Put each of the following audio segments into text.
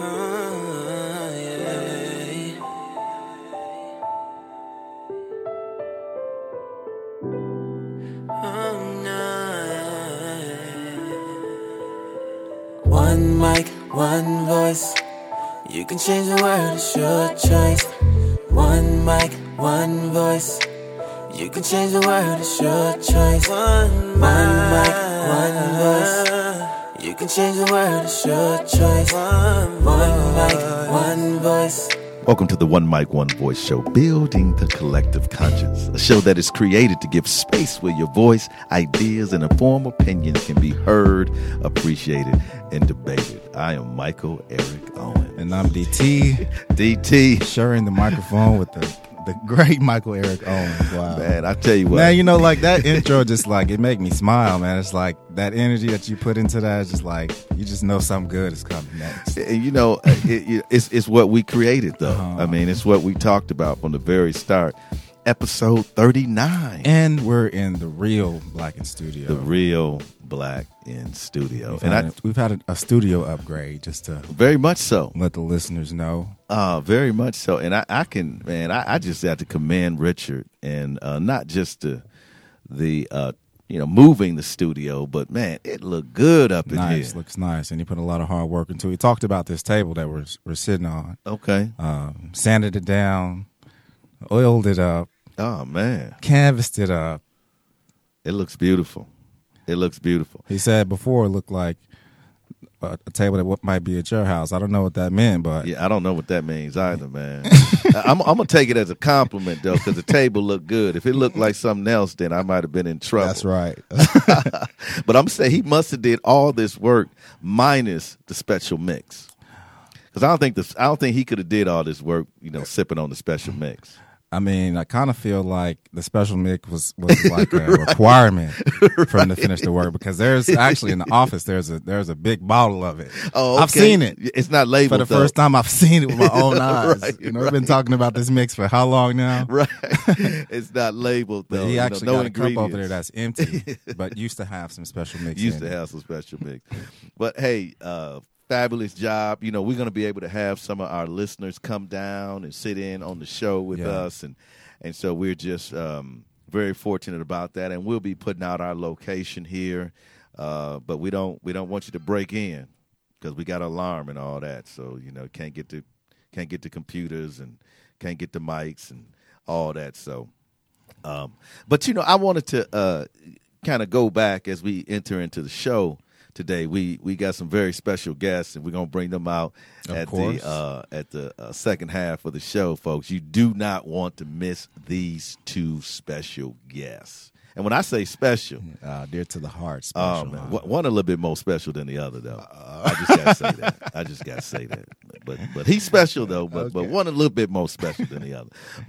One mic, one voice. You can change the world, it's your choice. One mic, one voice. You can change the world, it's your choice. One mic, one voice. You can change the world, it's your choice. One mic, one voice. Welcome to the One Mic, One Voice show, building the collective conscience, a show that is created to give space where your voice, ideas, and informed opinions can be heard, appreciated, and debated. I am Michael Eric Owen. And I'm DT. DT. Sharing the microphone with the great Michael Eric Owen. Wow. Man, I tell you what. Man, you know, like that intro just like, it make me smile, man. It's like that energy that you put into that is just like, you just know something good is coming next. And you know, it's what we created, though. I mean, it's what we talked about from the very start. Episode 39. And we're in the real Black in Studio. The real Black in Studio. We've had a studio upgrade just to very much so let the listeners know. Very much so. And I just have to commend Richard and not just the moving the studio, but man, it looked good up in here. Nice, looks nice. And he put a lot of hard work into it. He talked about this table that we're sitting on. Okay. Sanded it down, oiled it up. Oh man. Canvassed it up. It looks beautiful. It looks beautiful. He said before it looked like a table that might be at your house. I don't know what that meant, but yeah, I don't know what that means either, man. I'm gonna take it as a compliment though, because the table looked good. If it looked like something else, then I might have been in trouble. That's right. But I'm saying he must have did all this work minus the special mix, because I don't think he could have did all this work, sipping on the special mix. I mean, I kind of feel like the special mix was like a requirement for him to finish the work, because there's actually in the office there's a big bottle of it. Oh, okay. I've seen it. It's not labeled for the first time. I've seen it with my own eyes. Right, I've been talking about this mix for how long now? Right. It's not labeled though. But he actually no got a ingredients. cup over there that's empty, but used to have some special mix. Used to have some special mix. But hey, fabulous job. We're going to be able to have some of our listeners come down and sit in on the show with us. And so we're just very fortunate about that. And we'll be putting out our location here. But we don't want you to break in, because we got an alarm and all that. So, can't get the computers and can't get the mics and all that. So, but, I wanted to kind of go back as we enter into the show. Today we got some very special guests, and we're gonna bring them out at the second half of the show, folks. You do not want to miss these two special guests. And when I say special, dear to the heart, special. Man, one a little bit more special than the other, though. I just gotta say that. But he's special though. But one a little bit more special than the other.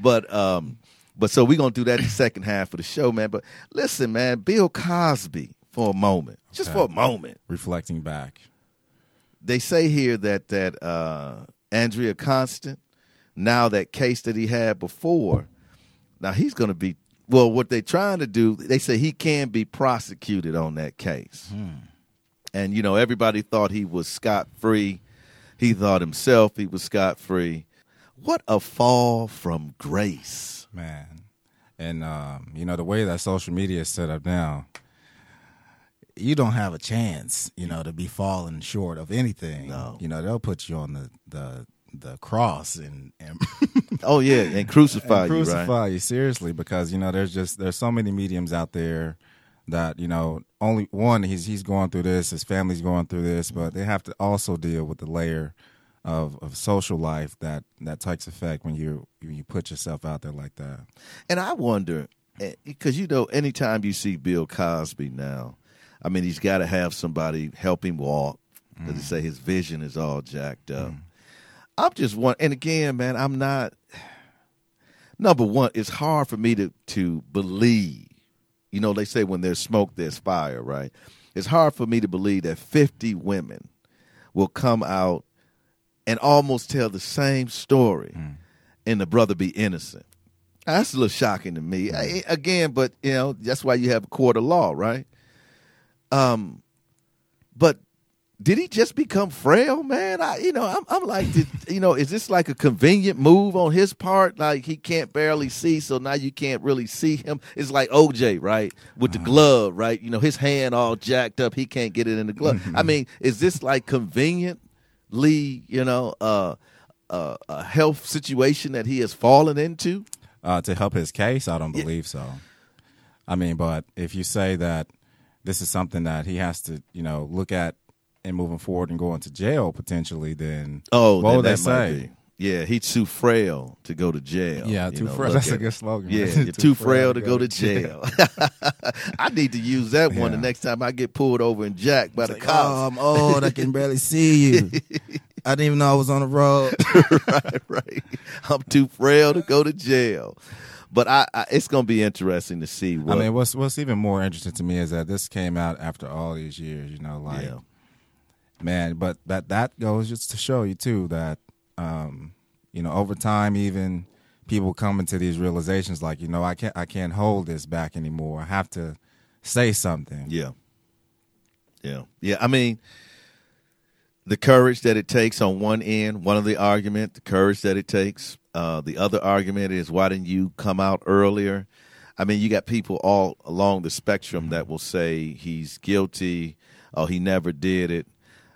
But so we're gonna do that in the second half of the show, man. But listen, man, Bill Cosby. For a moment, just for a moment. Reflecting back. They say here that Andrea Constant, now that case that he had before, now he's going to be, well, what they're trying to do, they say he can be prosecuted on that case. And, everybody thought he was scot-free. He thought himself he was scot-free. What a fall from grace. Man. And, the way that social media is set up now, you don't have a chance, to be falling short of anything. No. They'll put you on the cross and oh yeah, and crucify you, right? Crucify you, seriously, because there's so many mediums out there that only one he's going through this, his family's going through this, but they have to also deal with the layer of social life that takes effect when you put yourself out there like that. And I wonder, because anytime you see Bill Cosby now, I mean, he's got to have somebody help him walk, because they say his vision is all jacked up. I'm just one, and again, man, I'm not. Number one, it's hard for me to believe. They say when there's smoke, there's fire, right? It's hard for me to believe that 50 women will come out and almost tell the same story, and the brother be innocent. That's a little shocking to me. Again, but that's why you have a court of law, right? But did he just become frail, man? I'm like, is this like a convenient move on his part? Like he can't barely see, so now you can't really see him. It's like OJ, right, with the glove, right? His hand all jacked up, he can't get it in the glove. I mean, is this like conveniently, a health situation that he has fallen into? To help his case, I don't believe so. I mean, but if you say that this is something that he has to, look at and moving forward and going to jail potentially, then what would they say? Yeah, he's too frail to go to jail. Yeah, too frail. That's a good slogan. Yeah, you're too frail to go to jail. I need to use that one the next time I get pulled over and jacked by the cops. Oh, I'm old. I can barely see you. I didn't even know I was on the road. Right. I'm too frail to go to jail. But it's going to be interesting to see. What's even more interesting to me is that this came out after all these years. Man, but that goes just to show you too that over time, even people come into these realizations like, I can't hold this back anymore. I have to say something. Yeah. I mean, the courage that it takes on one end, one of the argument, the courage that it takes. The other argument is, why didn't you come out earlier? I mean, you got people all along the spectrum that will say he's guilty or he never did it.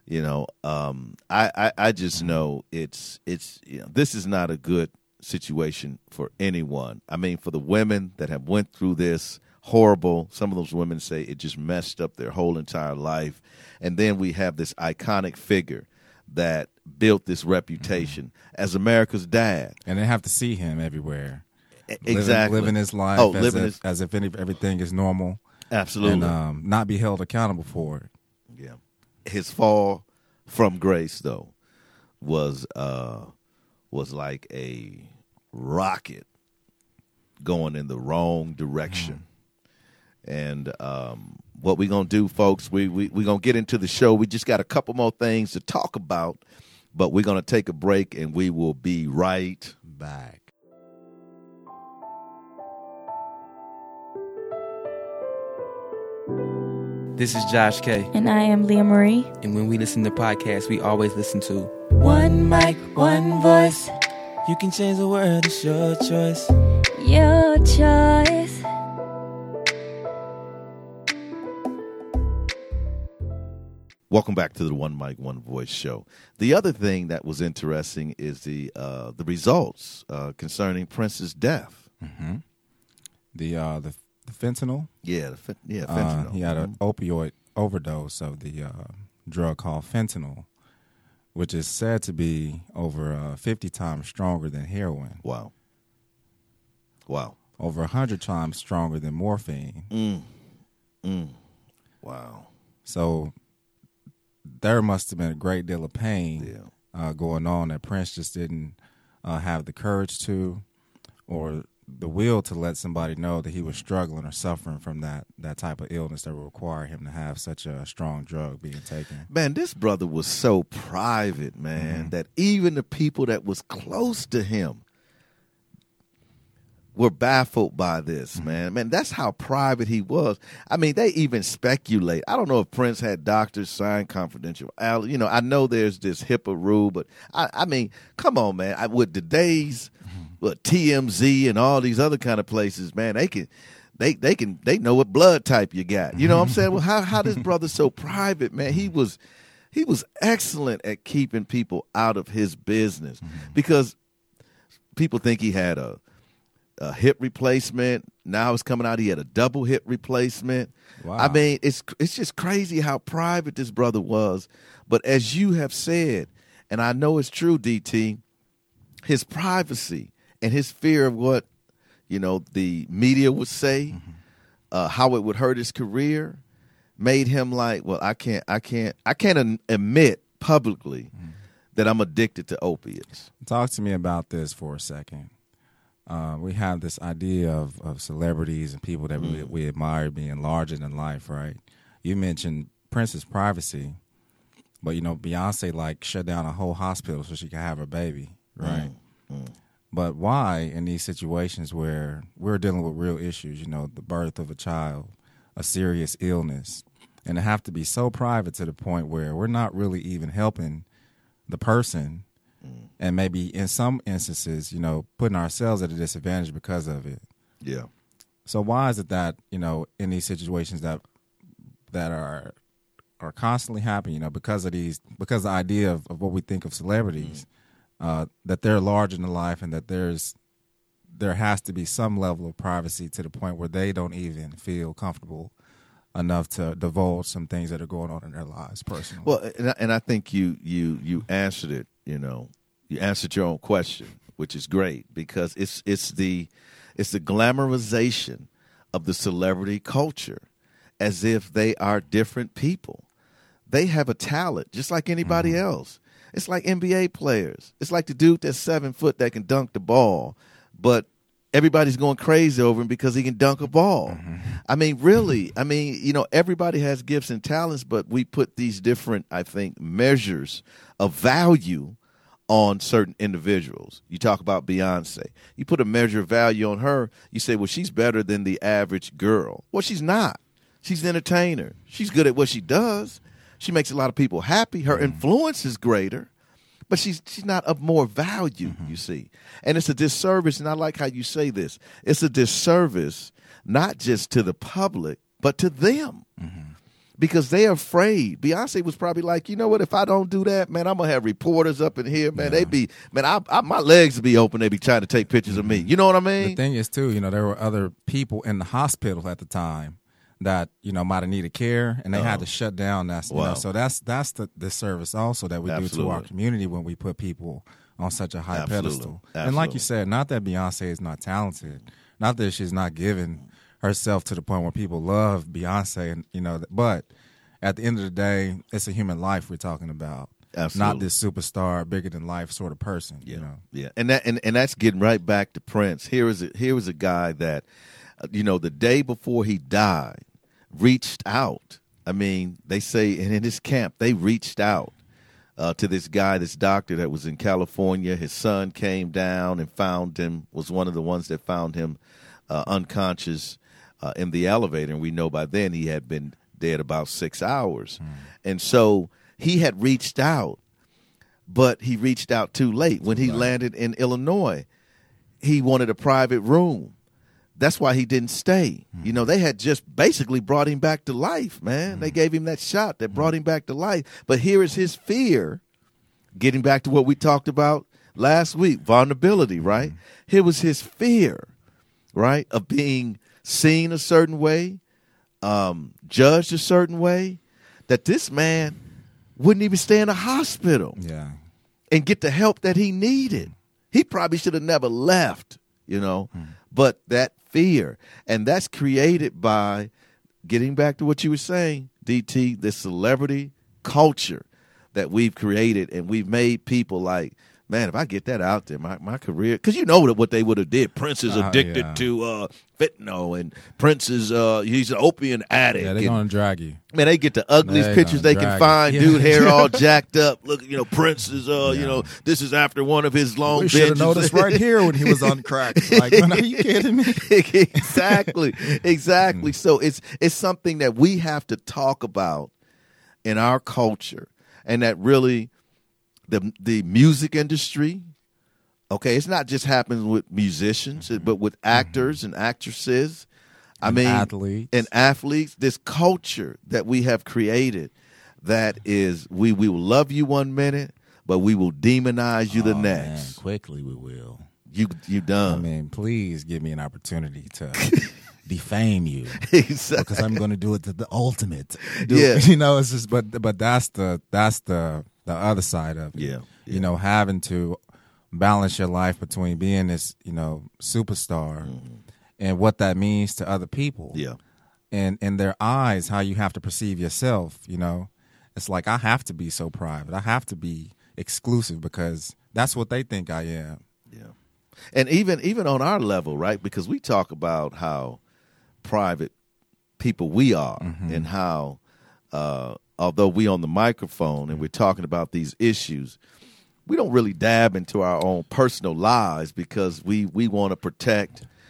I just know it's this is not a good situation for anyone. I mean, for the women that have went through this horrible, some of those women say it just messed up their whole entire life. And then we have this iconic figure that built this reputation as America's dad. And they have to see him everywhere. Exactly. Living his life as if everything is normal. Absolutely. And not be held accountable for it. Yeah. His fall from grace, though, was like a rocket going in the wrong direction. And what we're going to do, folks, we're going to get into the show. We just got a couple more things to talk about, but we're going to take a break, and we will be right back. This is Josh K. And I am Leah Marie. And when we listen to podcasts, we always listen to one mic, one voice. You can change the world, it's your choice. Your choice. Welcome back to the One Mic, One Voice show. The other thing that was interesting is the results concerning Prince's death. Mm-hmm. The fentanyl. Yeah, fentanyl. He had an opioid overdose of the drug called fentanyl, which is said to be over 50 times stronger than heroin. Wow. Over 100 times stronger than morphine. Wow. So there must have been a great deal of pain going on that Prince just didn't have the courage to, or the will to let somebody know that he was struggling or suffering from that type of illness that would require him to have such a strong drug being taken. Man, this brother was so private, man, that even the people that was close to him were baffled by this, man. Man, that's how private he was. I mean, they even speculate. I don't know if Prince had doctors sign confidential. I know there's this HIPAA rule, but I mean, come on, man. With today's TMZ and all these other kind of places, man, they know what blood type you got. You know what I'm saying? Well, how this brother so private, man? He was excellent at keeping people out of his business because people think he had a hip replacement. Now it's coming out he had a double hip replacement. Wow. I mean, it's just crazy how private this brother was. But as you have said, and I know it's true, DT, his privacy and his fear of what, the media would say, how it would hurt his career, made him like, well, I can't admit publicly that I'm addicted to opiates. Talk to me about this for a second. We have this idea of celebrities and people that we admire being larger than life, right? You mentioned Prince's privacy, but, Beyonce, shut down a whole hospital so she could have her baby, right? But why in these situations where we're dealing with real issues, the birth of a child, a serious illness, and it have to be so private to the point where we're not really even helping the person, and maybe in some instances, putting ourselves at a disadvantage because of it. Yeah. So why is it that, in these situations that are constantly happening, because of the idea of what we think of celebrities, that they're larger than life, and that there has to be some level of privacy to the point where they don't even feel comfortable enough to divulge some things that are going on in their lives personally. Well, and I think you answered it. You answered your own question, which is great, because it's the glamorization of the celebrity culture, as if they are different people. They have a talent just like anybody else. It's like NBA players. It's like the dude that's 7 foot that can dunk the ball, but everybody's going crazy over him because he can dunk a ball. I mean, really, everybody has gifts and talents, but we put these different, I think, measures of value on certain individuals. You talk about Beyonce. You put a measure of value on her, you say, well, she's better than the average girl. Well, she's not. She's an entertainer. She's good at what she does. She makes a lot of people happy. Her influence is greater, but she's not of more value, you see. And it's a disservice, and I like how you say this. It's a disservice not just to the public, but to them. Because they're afraid. Beyonce was probably like, you know what, if I don't do that, man, I'm going to have reporters up in here, man. They be, man, my legs would be open. They be trying to take pictures of me. You know what I mean? The thing is, too, there were other people in the hospital at the time that, might have needed care, and they had to shut down. So that's the disservice also that we do to our community when we put people on such a high pedestal. And like you said, not that Beyonce is not talented, not that she's not giving herself to the point where people love Beyonce, and but at the end of the day, it's a human life we're talking about. Absolutely. Not this superstar, bigger than life sort of person. Yeah, and that's getting right back to Prince. Here was a guy that, the day before he died, reached out. I mean, they say, and in his camp, they reached out to this guy, this doctor that was in California. His son came down and found him, was one of the ones that found him unconscious in the elevator, and we know by then he had been dead about 6 hours. And so he had reached out, but he reached out too late. When he landed in Illinois, he wanted a private room. That's why he didn't stay. They had just basically brought him back to life, man. They gave him that shot that brought him back to life. But here is his fear, getting back to what we talked about last week, vulnerability, right? Here was his fear, right, of being seen a certain way, judged a certain way, that this man wouldn't even stay in a hospital and get the help that he needed. He probably should have never left, but that fear, and that's created by, getting back to what you were saying, DT, the celebrity culture that we've created, and we've made people like, man, if I get that out there, my career, because what they would have did. Prince is addicted to fentanyl, and Prince is he's an opium addict. Yeah, they're going to drag you. Man, they get the ugliest pictures they can find. Dude, hair all jacked up. Look, Prince is this is after one of his long. We should have noticed right here when he was on crack. Like, are you kidding me? Exactly. So it's something that we have to talk about in our culture, and that really. The music industry, okay, it's not just happening with musicians, but with actors and actresses. Athletes. This culture that we have created, that is, we will love you one minute, but we will demonize you the next. Man, quickly we will. You done. Please give me an opportunity to defame you, exactly. Because I'm going to do it to the ultimate. It's just, but that's the other side of it. Yeah. Having to balance your life between being this, superstar and what that means to other people. Yeah. And in their eyes, how you have to perceive yourself, It's like, I have to be so private. I have to be exclusive because that's what they think I am. Yeah. And even on our level, right? Because we talk about how private people we are, and how although we on the microphone and we're talking about these issues, we don't really dab into our own personal lives because we want to protect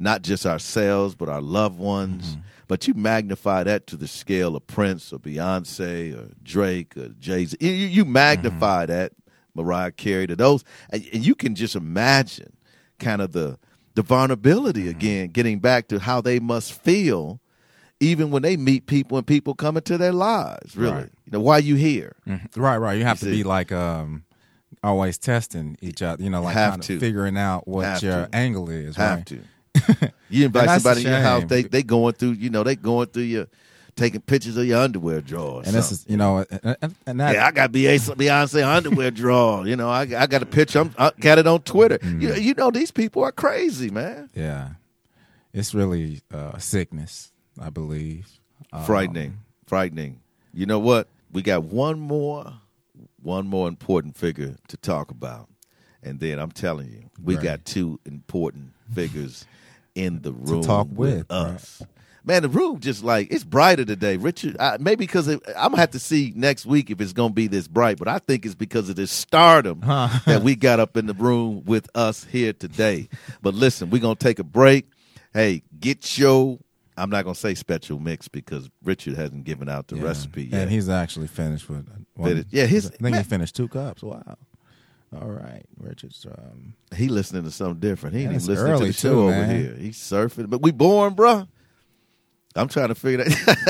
not just ourselves, but our loved ones. But you magnify that to the scale of Prince or Beyonce or Drake or Jay-Z. You magnify that, Mariah Carey, to those, and you can just imagine kind of the vulnerability again, getting back to how they must feel even when they meet people and people come into their lives, really. Right. You know, why you here? Right. You have to see? be like always testing each other, like Have kind to. of figuring out what Have your to. angle is, Have right? to. You invite And that's somebody a in your house, shame. they going through, they going through your, taking pictures of your underwear drawers. And this is, and that, Yeah, I got Beyonce underwear drawer. I got a picture. I got it on Twitter. These people are crazy, man. yeah, it's really a sickness, I believe. Frightening. You know what? We got one more important figure to talk about, and then I'm telling you, we Right. got two important figures in the room talk with, us. Man, the room just it's brighter today, Richard. Maybe because I'm gonna have to see next week if it's gonna be this bright, but I think it's because of this stardom that we got up in the room with us here today. But listen, we're gonna take a break. Hey, get your. I'm not gonna say special mix because Richard hasn't given out the recipe yet. And he's actually finished with Finished. Yeah, he he finished 2 cups. Wow. All right, Richard's. He listening to something different. He ain't it's even listening to early the show too, over man. here. He's surfing, but we boring, bruh. I'm trying to figure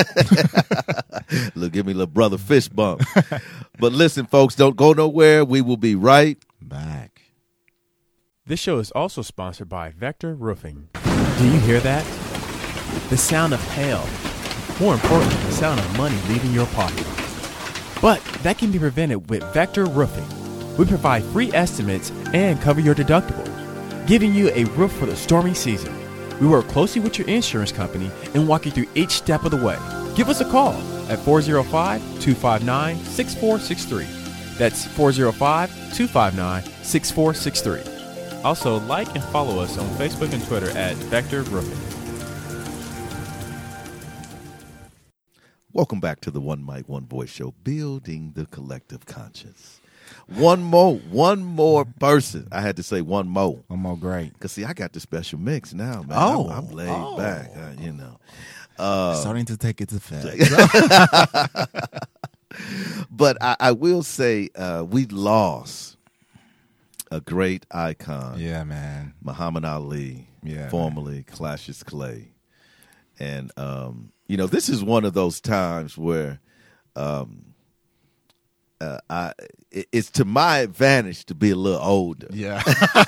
that. Look, give me a little brother fist bump. But listen, folks, don't go nowhere. We will be right Back. This show is also sponsored by Vector Roofing. Do you hear that? The sound of hail. More importantly, the sound of money leaving your pocket. But that can be prevented with Vector Roofing. We provide free estimates and cover your deductible, giving you a roof for the stormy season. We work closely with your insurance company and walk you through each step of the way. Give us a call at 405-259-6463. That's 405-259-6463. Also, like and follow us on Facebook and Twitter at Vector Roofing. Welcome back to the One Mic, One Voice show, building the collective conscience. One more person. I had to say one more. One more great. Because, see, I got the special mix now, man. Oh. I'm laid back, Starting to take its effect. But I will say we lost a great icon. Yeah, man. Muhammad Ali, Yeah, formerly Cassius Clay. And, this is one of those times where it's to my advantage to be a little older. Yeah.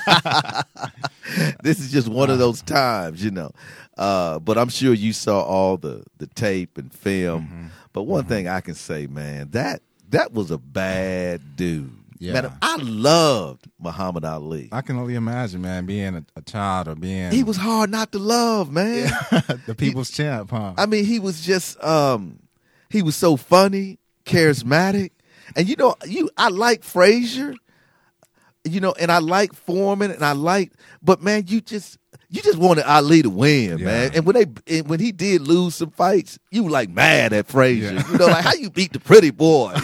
This is just one of those times, But I'm sure you saw all the tape and film. Mm-hmm. But one thing I can say, man, that was a bad dude. Yeah. Man, I loved Muhammad Ali. I can only imagine, man, being a child or being He was hard not to love, man. the people's champ, huh? I mean, he was just he was so funny, charismatic. And I like Frazier, and I like Foreman, but man, you just wanted Ali to win, Yeah. man. And when he did lose some fights, you were like mad at Frazier. Yeah. Like how you beat the pretty boy,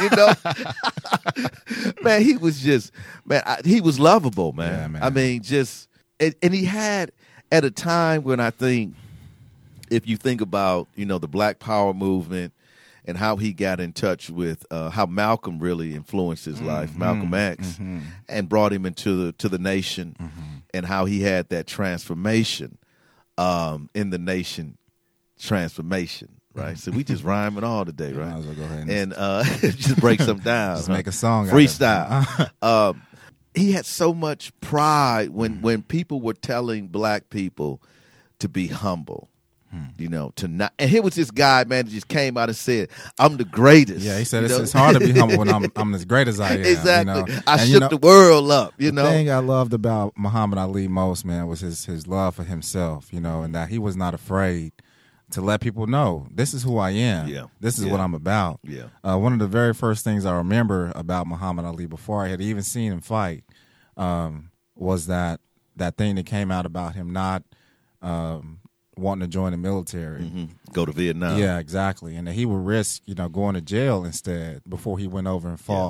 Man, he was just he was lovable, man. Yeah, man. I mean, and he had at a time when I think, if you think about the Black Power movement. And how he got in touch with how Malcolm really influenced his life, Malcolm X, and brought him into the nation, and how he had that transformation in the nation transformation, right? So we just rhyming all today, right? Might as well go ahead And just break some down. Just huh? make a song out of it. Freestyle. He had so much pride when people were telling black people to be humble. To not, and here was this guy, man, that just came out and said, "I'm the greatest." Yeah, he said it's hard to be humble when I'm as great as I am. Exactly. I And, shook the world up. The thing I loved about Muhammad Ali most, man, was his love for himself. And that he was not afraid to let people know this is who I am. Yeah. This is what I'm about. Yeah. One of the very first things I remember about Muhammad Ali before I had even seen him fight was that thing that came out about him not wanting to join the military. Go to Vietnam. Yeah, exactly. And that he would risk, going to jail instead before he went over and fought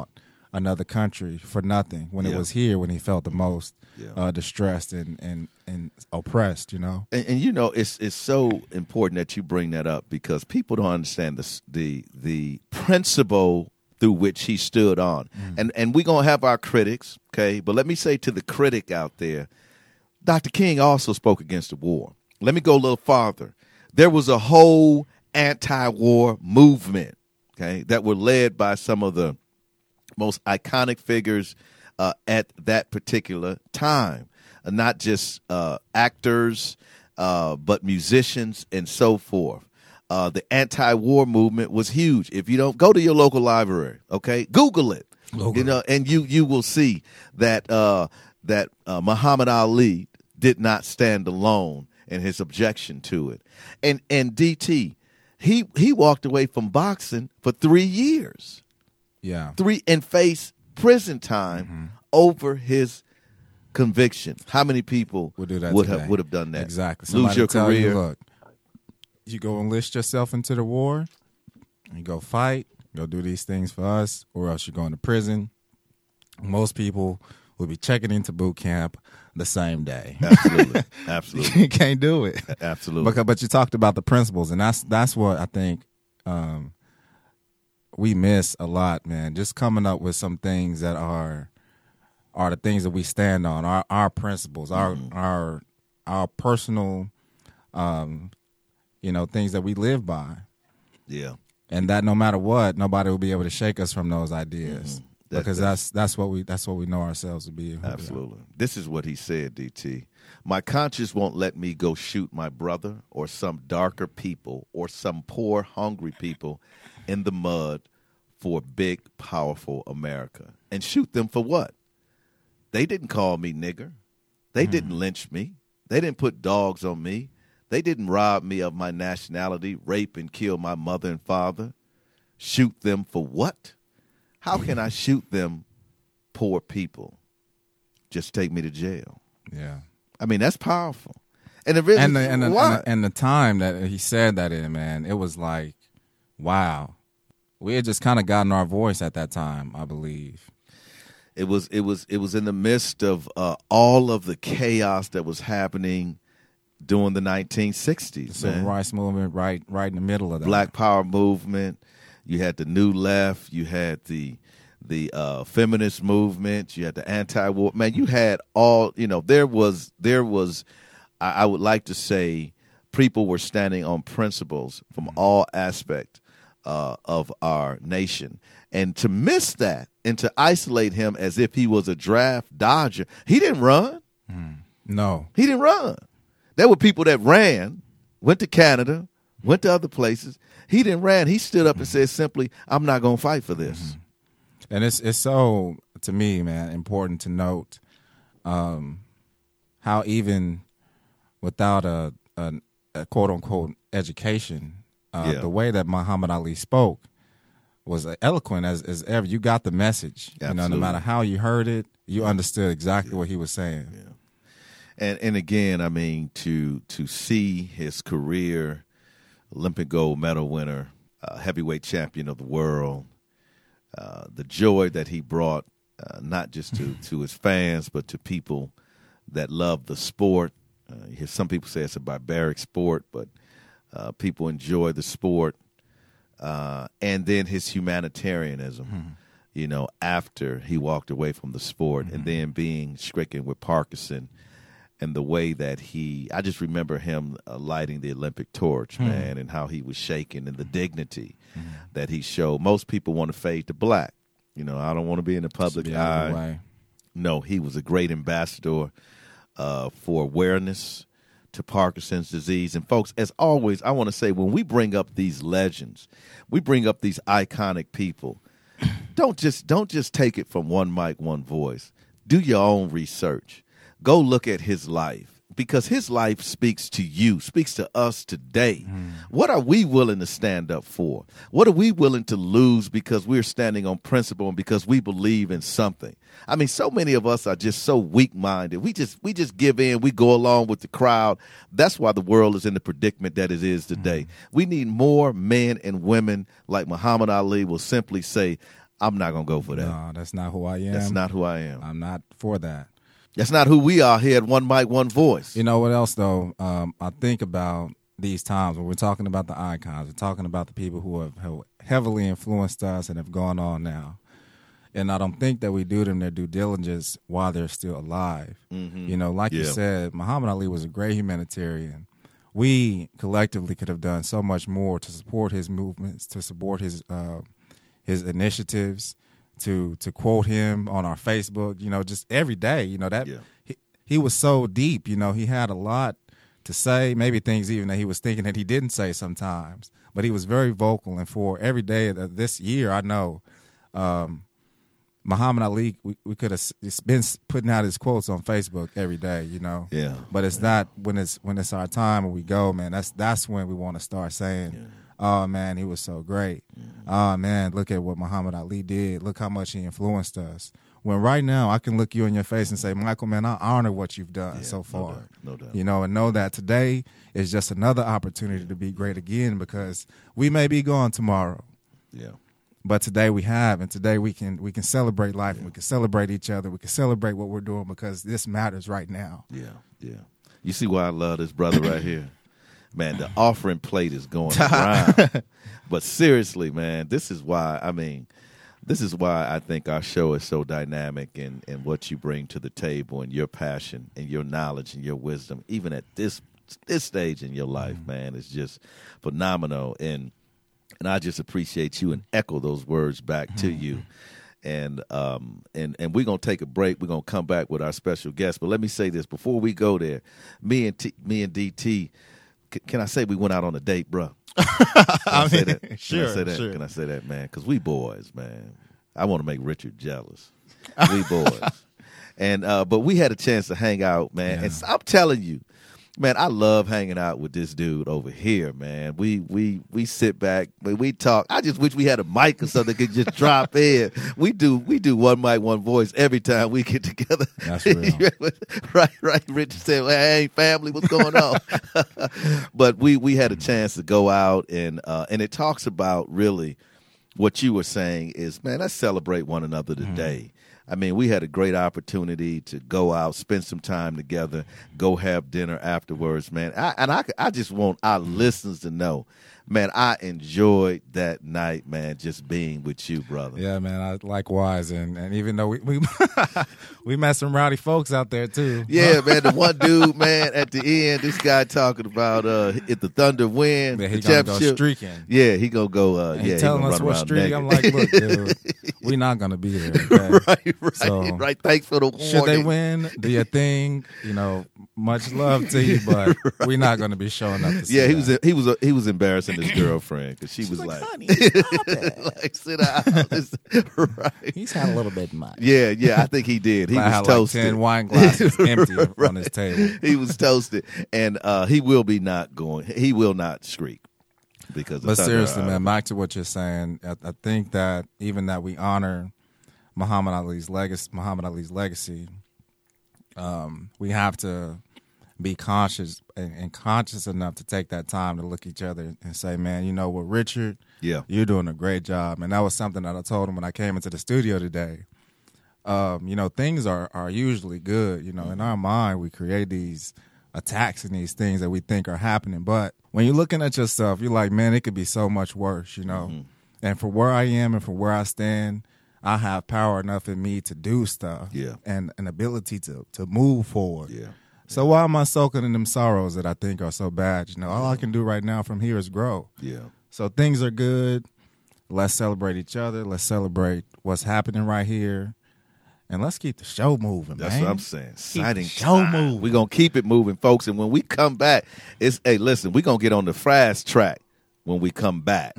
another country for nothing when it Yeah. was here when he felt the most Yeah. distressed and oppressed, you know. And you know, it's so important that you bring that up because people don't understand the principle through which he stood on. And we're going to have our critics, okay? But let me say to the critic out there, Dr. King also spoke against the war. Let me go a little farther. There was a whole anti-war movement, okay, that were led by some of the most iconic figures at that particular time. Not just actors, but musicians and so forth. The anti-war movement was huge. If you don't go to your local library, okay, Google it. You know, and you will see that Muhammad Ali did not stand alone in his objection to it. And DT, he walked away from boxing for 3 years. Yeah. And faced prison time over his conviction. How many people We'll do that would today. have done that? Exactly. Lose Somebody your tell career. You, look, you go enlist yourself into the war, you go fight, go do these things for us, or else you're going to prison. Most people will be checking into boot camp the same day. Absolutely. Absolutely. You can't do it. Absolutely. But you talked about the principles, and that's what I think we miss a lot, man. Just coming up with some things that are the things that we stand on, our principles, our personal, things that we live by, Yeah. and that no matter what, nobody will be able to shake us from those ideas. Because That's- that's what we know ourselves to be. Absolutely. This is what he said, DT. My conscience won't let me go shoot my brother or some darker people or some poor, hungry people in the mud for big, powerful America. And shoot them for what? They didn't call me nigger. They didn't lynch me. They didn't put dogs on me. They didn't rob me of my nationality, rape and kill my mother and father. Shoot them for what? How can I shoot them, poor people? Just take me to jail. Yeah. I mean, that's powerful. And it really, why? And the time that he said that in, man, it was like, wow. We had just kind of gotten our voice at that time, I believe. It was in the midst of all of the chaos that was happening during the 1960s. The Civil Rights Movement, right in the middle of that. Black Power movement. You had the New Left. You had the feminist movement. You had the anti-war. Man, you had all. There was. I would like to say, people were standing on principles from all aspects of our nation, and to miss that and to isolate him as if he was a draft dodger. He didn't run. No. He didn't run. There were people that ran, went to Canada, went to other places. He didn't run. He stood up and said simply, I'm not going to fight for this. And it's so, to me, man, important to note how even without a quote-unquote education, the way that Muhammad Ali spoke was eloquent as ever. You got the message. Absolutely. No matter how you heard it, you understood exactly what he was saying. Yeah. And again, I mean, to see his career, Olympic gold medal winner, heavyweight champion of the world, the joy that he brought, not just to his fans, but to people that love the sport. Some people say it's a barbaric sport, but people enjoy the sport. And then his humanitarianism, after he walked away from the sport, and then being stricken with Parkinson. And the way that I just remember him lighting the Olympic torch, man, and how he was shaken and the dignity that he showed. Most people want to fade to black. I don't want to be in the public eye. No, he was a great ambassador for awareness to Parkinson's disease. And folks, as always, I want to say, when we bring up these legends, we bring up these iconic people, don't just take it from one mic, one voice. Do your own research. Go look at his life, because his life speaks to you, speaks to us today. What are we willing to stand up for? What are we willing to lose because we're standing on principle and because we believe in something? I mean, so many of us are just so weak-minded. We just give in. We go along with the crowd. That's why the world is in the predicament that it is today. We need more men and women like Muhammad Ali will simply say, I'm not gonna go for that. No, that's not who I am. That's not who I am. I'm not for that. That's not who we are here at One Mic, One Voice. You know what else though? I think about these times when we're talking about the icons, we're talking about the people who have heavily influenced us and have gone on now. And I don't think that we do them their due diligence while they're still alive. Mm-hmm. You know, like you said, Muhammad Ali was a great humanitarian. We collectively could have done so much more to support his movements, to support his initiatives, to quote him on our Facebook. You know, just every day. You know that he was so deep. You know, he had a lot to say, maybe things even that he was thinking that he didn't say sometimes. But he was very vocal, and for every day of this year, I know. Muhammad Ali, we could have been putting out his quotes on Facebook every day, you know. Yeah. But it's not when it's our time when we go, man. That's when we want to start saying, "Oh man, he was so great. Oh man, look at what Muhammad Ali did. Look how much he influenced us." When right now I can look you in your face and say, "Michael, man, I honor what you've done so far." No doubt. You know, and know that today is just another opportunity to be great again because we may be gone tomorrow. Yeah. But today we have, and today we can celebrate life, and we can celebrate each other. We can celebrate what we're doing because this matters right now. Yeah. You see why I love this brother right here? Man, the offering plate is going around. But seriously, man, this is why I think our show is so dynamic and what you bring to the table and your passion and your knowledge and your wisdom, even at this stage in your life, man, is just phenomenal. And I just appreciate you and echo those words back to you. And we're gonna take a break. We're gonna come back with our special guest. But let me say this before we go there. Me and DT, can I say we went out on a date, bro? Can I say that? Sure. Can I say that, man? Because we boys, man. I want to make Richard jealous. We boys, and but we had a chance to hang out, man. Yeah. And I'm telling you. Man, I love hanging out with this dude over here, man. We sit back, we talk. I just wish we had a mic or something that could just drop in. We do One Mic, One Voice every time we get together. That's real. Right. Richard said, well, hey, family, what's going on? But we had a chance to go out and it talks about really what you were saying is, man, let's celebrate one another today. I mean, we had a great opportunity to go out, spend some time together, go have dinner afterwards, man. I just want our listeners to know, man, I enjoyed that night, man, just being with you, brother. Yeah, man, likewise. And even though we we met some rowdy folks out there, too. Yeah, man, the one dude, man, at the end, this guy talking about if the Thunder win, Yeah, the he gonna go championship. streaking. Yeah, he gonna go, And he telling gonna us run what around streak. naked. I'm like, look, dude, we're not going to be there. Okay? Right. Thanks for the warning. Should they win, do your thing. You know, much love to you, but we're not going to be showing up to see that. he was embarrassing his girlfriend because she was like, honey, stop it. like, sit down. Right. He's had a little bit much. Yeah, I think he did. He I was had toasted. like 10 wine glasses empty on his table. He was toasted, and he will not shriek because. of But Thunder, seriously, man, back to what you're saying, I think that even that we honor Muhammad Ali's legacy, we have to be conscious and conscious enough to take that time to look each other and say, man, you know what, Richard, Yeah. you're doing a great job. And that was something that I told him when I came into the studio today. You know, things are usually good. You know, in our mind, we create these attacks and these things that we think are happening. But when you're looking at yourself, you're like, man, it could be so much worse, you know. Mm-hmm. And for where I am and for where I stand, I have power enough in me to do stuff. Yeah. And an ability to move forward. Yeah. So why am I soaking in them sorrows that I think are so bad? You know, all I can do right now from here is grow. Yeah. So things are good. Let's celebrate each other. Let's celebrate what's happening right here. And let's keep the show moving, That's man. what I'm saying. Exciting show time. moving. We're going to keep it moving, folks. And when we come back, listen, we're going to get on the fast track when we come back.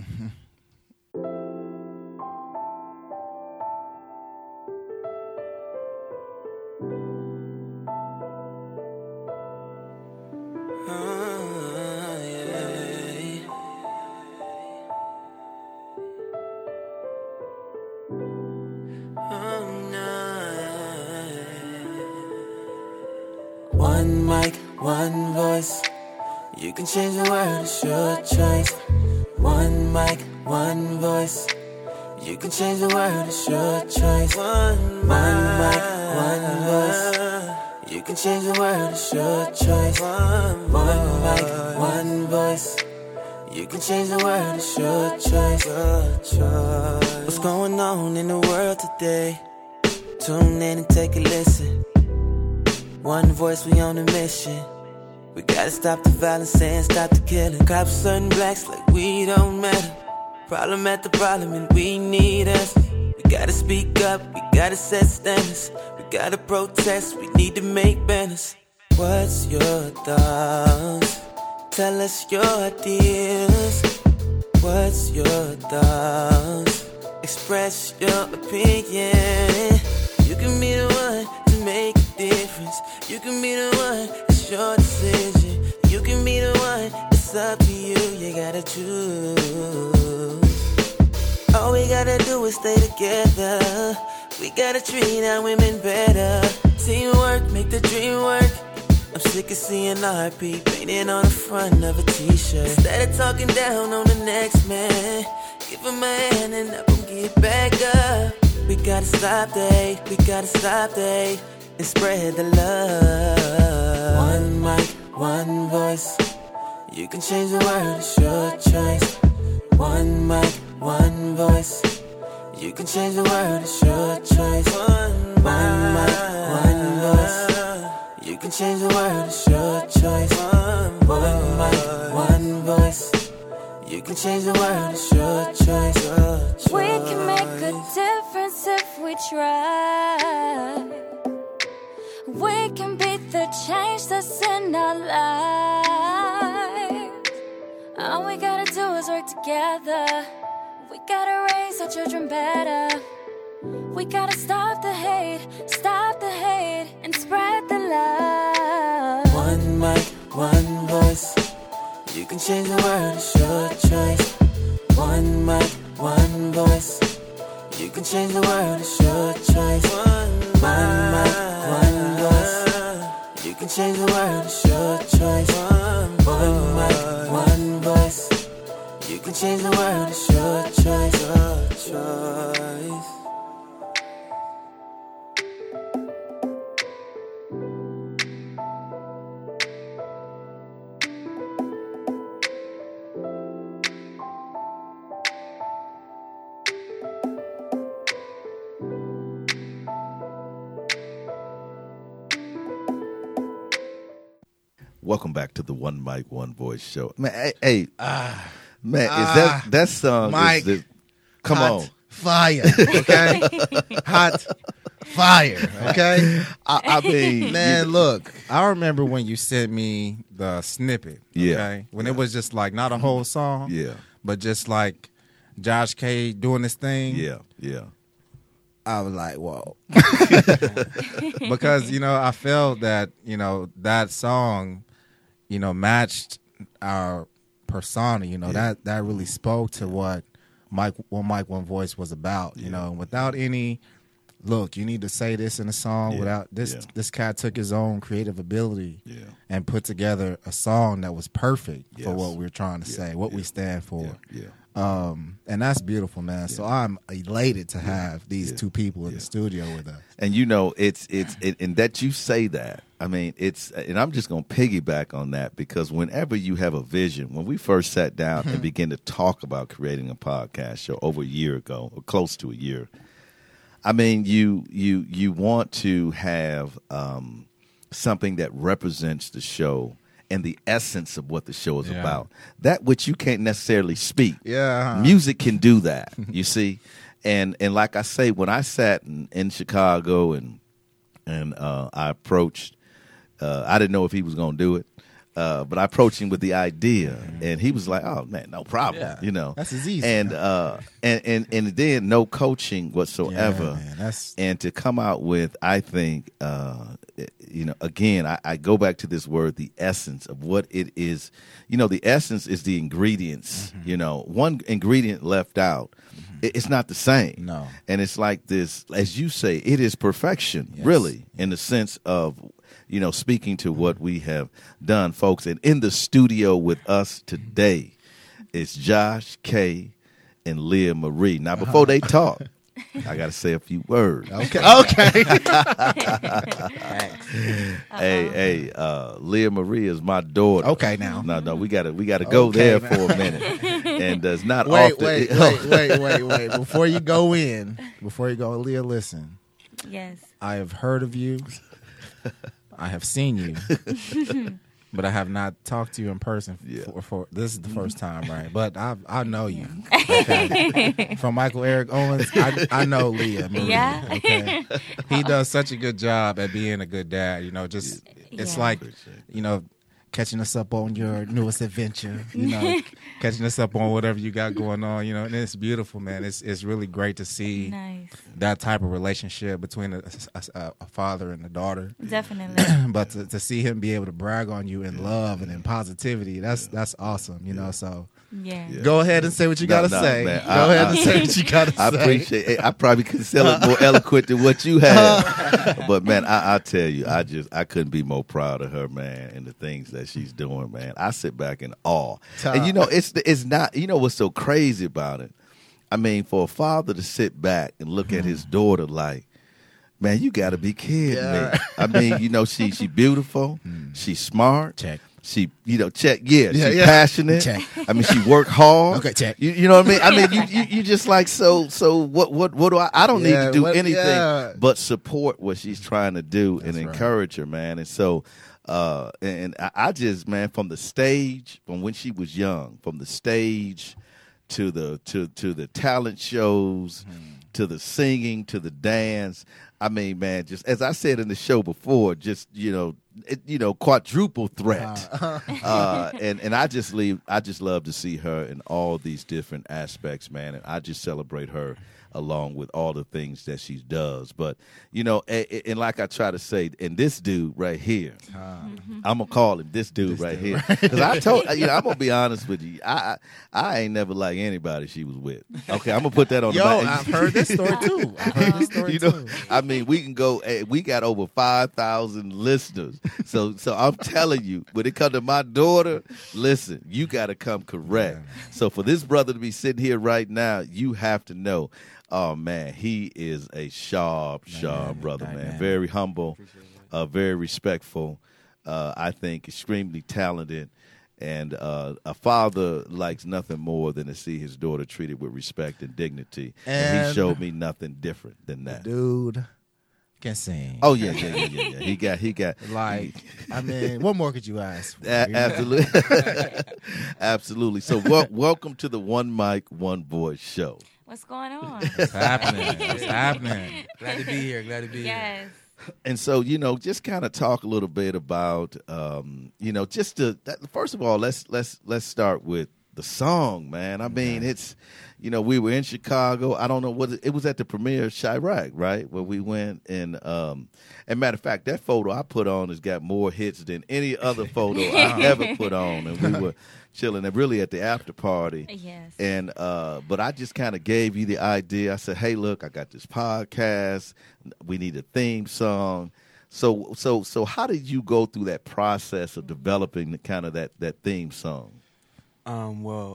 One mic, one voice. You can change the world, it's your choice. One mic, one voice. You can change the world, it's your choice. One mic, one voice. You can change the world, it's your choice. One mic, one voice. You can change the world, it's your choice. What's going on in the world today? Tune in and take a listen. One voice, we on a mission. We gotta stop the violence and stop the killing. Cops certain blacks like we don't matter. Problem at the problem and we need us. We gotta speak up, we gotta set standards. We gotta protest, we need to make banners. What's your thoughts? Tell us your ideas. What's your thoughts? Express your opinion. You can be the one to make a difference. You can be the one, it's your decision. You can be the one, it's up to you. You gotta choose. All we gotta do is stay together. We gotta treat our women better. Teamwork, make the dream work. I'm sick of seeing RP painted on the front of a t-shirt. Instead of talking down on the next man, give him a hand and help him get back up. We gotta stop the hate, we gotta stop the hate, and spread the love. One mic, one voice. You can change the world, it's your choice. One mic, one voice. You can change the world, it's your choice. One mic, one voice. You can change the world, it's your choice. One mic, one voice. You can change the world, it's your choice. We can make a difference if we try. We can be the change that's in our lives. All we gotta do is work together. We gotta raise our children better. We gotta stop the hate, and spread the love. One mic, one voice. You can change the world, it's your choice. One mic, one voice. You can change the world, it's your choice. One mic, one voice. You can change the world, it's your choice. One mic, one voice. You can change the world, it's your choice. Welcome back to the One Mic, One Voice show. Man, hey, man, is that song? Mike, come hot on, fire, okay? Hot fire, okay? I mean, Man, look, I remember when you sent me the snippet. Okay? Yeah. When it was just like not a whole song. Yeah. But just like Josh K doing this thing. yeah. I was like, whoa. Because, I felt that, that song, matched our persona, that really spoke to what One Mic, One Voice was about, and without any, look, you need to say this in a song without this. Yeah. This cat took his own creative ability Yeah. and put together a song that was perfect for Yes. what we're trying to say, what we stand for. Yeah. And that's beautiful, man. So I'm elated to have these two people in the studio with us. And it's and that you say that. I mean, and I'm just going to piggyback on that because whenever you have a vision, when we first sat down and began to talk about creating a podcast show over a year ago, or close to a year, I mean, you want to have something that represents the show and the essence of what the show is about. That which you can't necessarily speak. Yeah. Music can do that, you see. And like I say, when I sat in Chicago and I approached, I didn't know if he was going to do it, but I approached him with the idea, and he was like, "Oh man, no problem," That's as easy. And then no coaching whatsoever, Yeah, man, and to come out with, I think, again, I go back to this word, the essence of what it is. The essence is the ingredients. One ingredient left out, it's not the same. No. And it's like this, as you say, it is perfection, really, in the sense of, speaking to what we have done, folks. And in the studio with us today is Josh K. and Leah Marie. Now, before they talk, I got to say a few words. Okay. Hey, Leah Marie is my daughter. Okay, now. No, we gotta go Okay, there for a minute. And it's not Wait. often. Before you go, Leah, listen. Yes. I have heard of you. I have seen you. But I have not talked to you in person for this is the first time, right? But I know you. Okay? From Michael Eric Owens, I know Leah Marie. Yeah. Okay? He does such a good job at being a good dad. You know, just it's like, you know, catching us up on your newest adventure. You know, catching us up on whatever you got going on. You know, and it's beautiful, man. It's really great to see that type of relationship between a father and a daughter. Definitely. But to see him be able to brag on you in love and in positivity, that's awesome, you know. So go ahead and say what you gotta say. Man, go ahead and say what you gotta say. I appreciate it. I probably could sell it more eloquent than what you have. But man, I tell you, I couldn't be more proud of her, man, and the things that she's doing, man. I sit back in awe. And you know, it's not, you know what's so crazy about it? I mean, for a father to sit back and look at his daughter like, man, you got to be kidding me. I mean, you know, she beautiful, she's smart. Check. She, you know, check. Yeah, she's passionate. Check. I mean, she work hard. Okay, check. You know what I mean? I mean, you just like so. What do I don't need to do anything but support what she's trying to do and encourage her, man. And so, and I just, man, from the stage, from when she was young, from the stage to the talent shows, to the singing, to the dance. I mean, man, just as I said in the show before, just quadruple threat. And I just love to see her in all these different aspects, man. And I just celebrate her along with all the things that she does. But, you know, and like I try to say, and this dude right here, I'm going to call him this dude right here. Because I told, you know, I'm going to be honest with you. I ain't never liked anybody she was with. Okay, I'm going to put that on the back. I've heard this story too. You know, I mean, we can go, we got over 5,000 listeners. So I'm telling you, when it comes to my daughter, listen, you got to come correct. So for this brother to be sitting here right now, you have to know, oh, man, he is a sharp brother, man. Very humble, very respectful, I think extremely talented. And a father likes nothing more than to see his daughter treated with respect and dignity. And he showed me nothing different than that. Dude can sing. Oh, yeah. He got like, I mean, what more could you ask for? Absolutely. Absolutely. So welcome to the One Mic, One Voice show. What's going on? What's happening? Glad to be here. Yes. And so, you know, just kind of talk a little bit about, you know, first of all, let's start with the song, man. I mean, it's, you know, we were in Chicago. I don't know what it was at the premiere of Chirac, right? Where we went and matter of fact, that photo I put on has got more hits than any other photo I ever put on. And we were chilling and really at the after party. Yes. And but I just kind of gave you the idea. I said, hey, look, I got this podcast. We need a theme song. So how did you go through that process of developing the kind of that theme song? Well,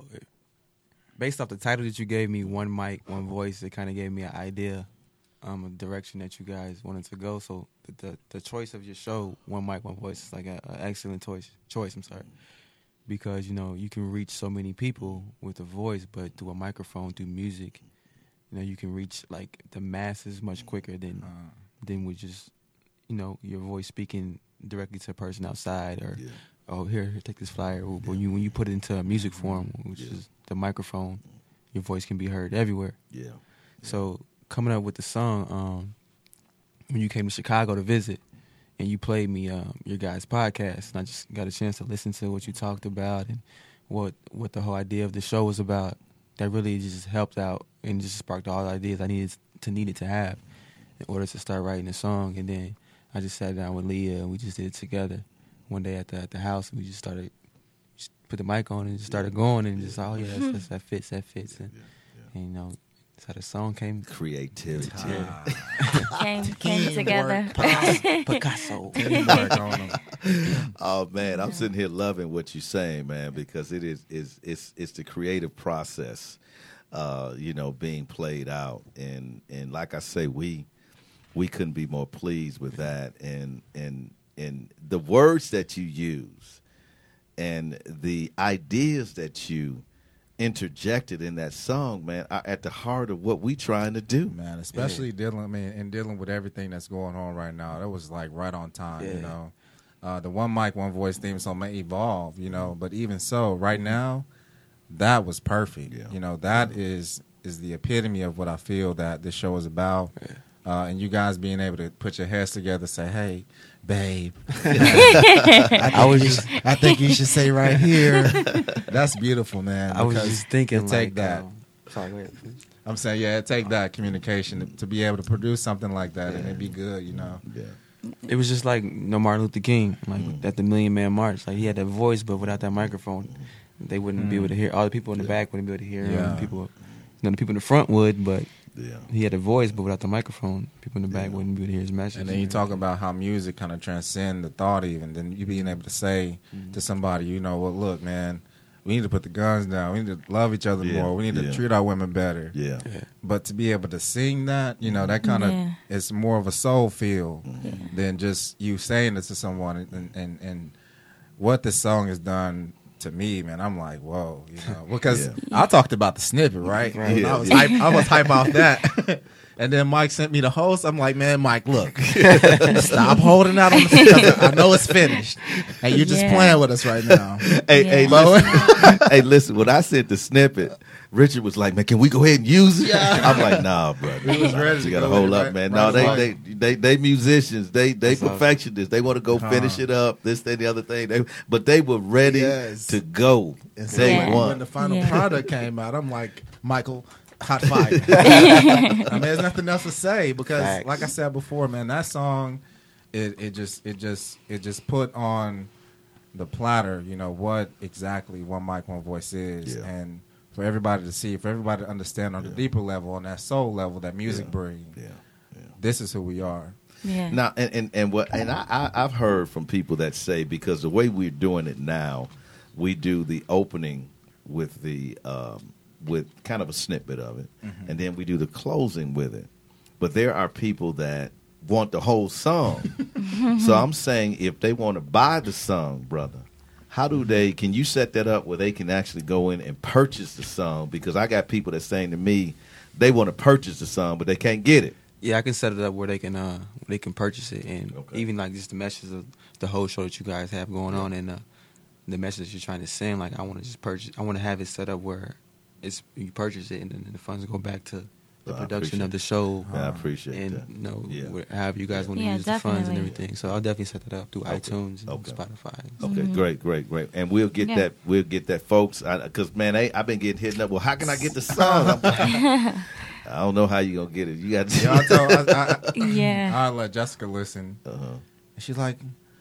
based off the title that you gave me, One Mic, One Voice, it kind of gave me an idea, a direction that you guys wanted to go. So the choice of your show, One Mic, One Voice, is like an excellent choice. I'm sorry, because you know you can reach so many people with a voice, but through a microphone, through music, you know you can reach like the masses much quicker than with just your voice speaking directly to a person outside or. Yeah. Oh, here, take this flyer. When you put it into a music form, which is the microphone, your voice can be heard everywhere. Yeah. So coming up with the song, when you came to Chicago to visit, and you played me your guys' podcast, and I just got a chance to listen to what you talked about and what the whole idea of the show was about. That really just helped out and just sparked all the ideas I needed to have in order to start writing the song. And then I just sat down with Leah and we just did it together. One day at the house, and we just put the mic on and just started going, and just that fits, and you know, that's how the song came. Creativity came together. Picasso. Oh man, I'm sitting here loving what you're saying, man, because it's the creative process being played out. And like I say, we couldn't be more pleased with that. And the words that you use and the ideas that you interjected in that song, man, are at the heart of what we trying to do, man. Especially dealing with everything that's going on right now. That was like right on time, The One Mic, One Voice theme song may evolve, but even so, right now, that was perfect. Yeah. That is the epitome of what I feel that this show is about. Yeah. And you guys being able to put your heads together, say, "Hey, babe, I think you should say right here." That's beautiful, man. I was just thinking, take that. Sorry, go ahead, please. I'm saying, take that communication to be able to produce something like that and it be good, Yeah. It was just like Martin Luther King, at the Million Man March. Like he had that voice, but without that microphone, they wouldn't be able to hear. All the people in the back wouldn't be able to hear him. People, the people in the front would, but. Yeah. He had a voice, but without the microphone, people in the back wouldn't be able to hear his message. And then you talk about how music kind of transcends the thought even. Then you being able to say to somebody, well, look, man, we need to put the guns down. We need to love each other more. We need to treat our women better. Yeah. But to be able to sing that, that kind of is more of a soul feel than just you saying it to someone. And what this song has done to me, man, I'm like, whoa, because I talked about the snippet, right? I was hype off that. And then Mike sent me the host. I'm like, man, Mike, look, stop holding out on the snippet. I know it's finished. And you're just playing with us right now. Hey, listen, when I sent the snippet, Richard was like, man, can we go ahead and use it? I'm like, nah, brother. He was ready you got to hold up, man. No, they musicians. They perfectionists. They want to go finish it up, this, that, the other thing. But they were ready to go. And so when the final product came out, I'm like, Michael, hot fire. I mean, there's nothing else to say because, like I said before, man, that song, it just put on the platter, what exactly One Mic, One Voice is, and for everybody to see, for everybody to understand on the deeper level, on that soul level, that music brings. This is who we are. Yeah. Now, I've heard from people that say, because the way we're doing it now, we do the opening with the with kind of a snippet of it, and then we do the closing with it. But there are people that want the whole song. So I'm saying, if they want to buy the song, brother, how do can you set that up where they can actually go in and purchase the song? Because I got people that saying to me, they want to purchase the song, but they can't get it. Yeah, I can set it up where they can purchase it, and even like just the message of the whole show that you guys have going on, and the message you're trying to send. Like, I want to just purchase. I want to have it set up where you purchase it, and then the funds go back to the production of the show. I appreciate that. And however you guys want to use the funds and everything. So I'll definitely set that up through iTunes and Spotify. Okay, great. And we'll get that. We'll get that, folks. Because man, I've been getting hit up. Well, how can I get the song? I don't know how you gonna get it. You got to. I'll let Jessica listen. She's like,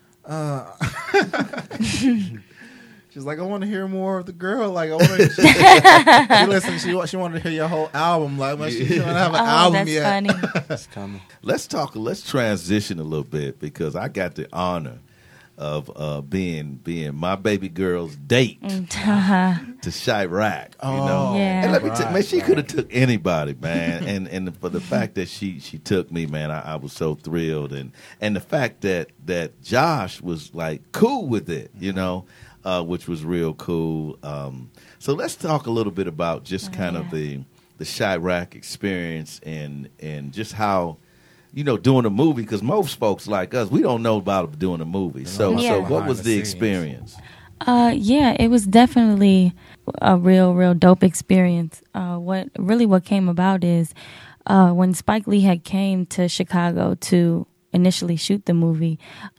she's like, I want to hear more of the girl. Like, I want she listened. She wanted to hear your whole album. Like, man, she don't have an album yet. Funny. It's coming. Let's transition a little bit, because I got the honor of being my baby girl's date to Chirac. And let me tell you, man, she could have took anybody, man. and for the fact that she took me, man, I was so thrilled. And the fact that Josh was like cool with it, which was real cool. So let's talk a little bit about just kind of the Chirac experience and just how, doing a movie, because most folks like us, we don't know about doing a movie. So what was the experience? It was definitely a real dope experience. What came about is when Spike Lee had came to Chicago to initially shoot the movie,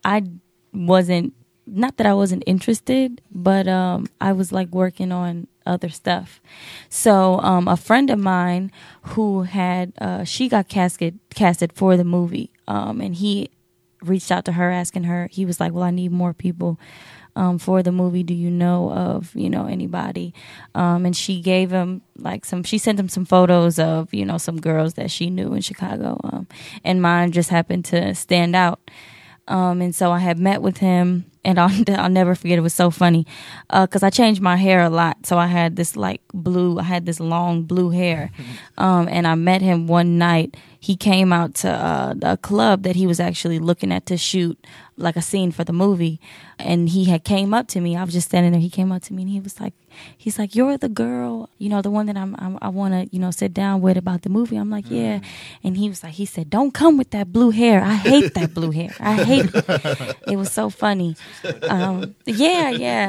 not that I wasn't interested, but I was like working on other stuff. So a friend of mine who had she got casted for the movie, and he reached out to her asking her. He was like, "Well, I need more people for the movie. Do you know of anybody?" And she gave him she sent him some photos of some girls that she knew in Chicago, and mine just happened to stand out. And so I had met with him, and I'll never forget. It was so funny because I changed my hair a lot. So I had this long blue hair, and I met him one night. He came out to a club that he was actually looking at to shoot like a scene for the movie, and he had came up to me. I was just standing there. He came up to me and he's like, "You're the girl, the one that I want to, sit down with about the movie." I'm like, "Yeah," and he said, "Don't come with that blue hair. I hate that blue hair. I hate it." It was so funny. Yeah.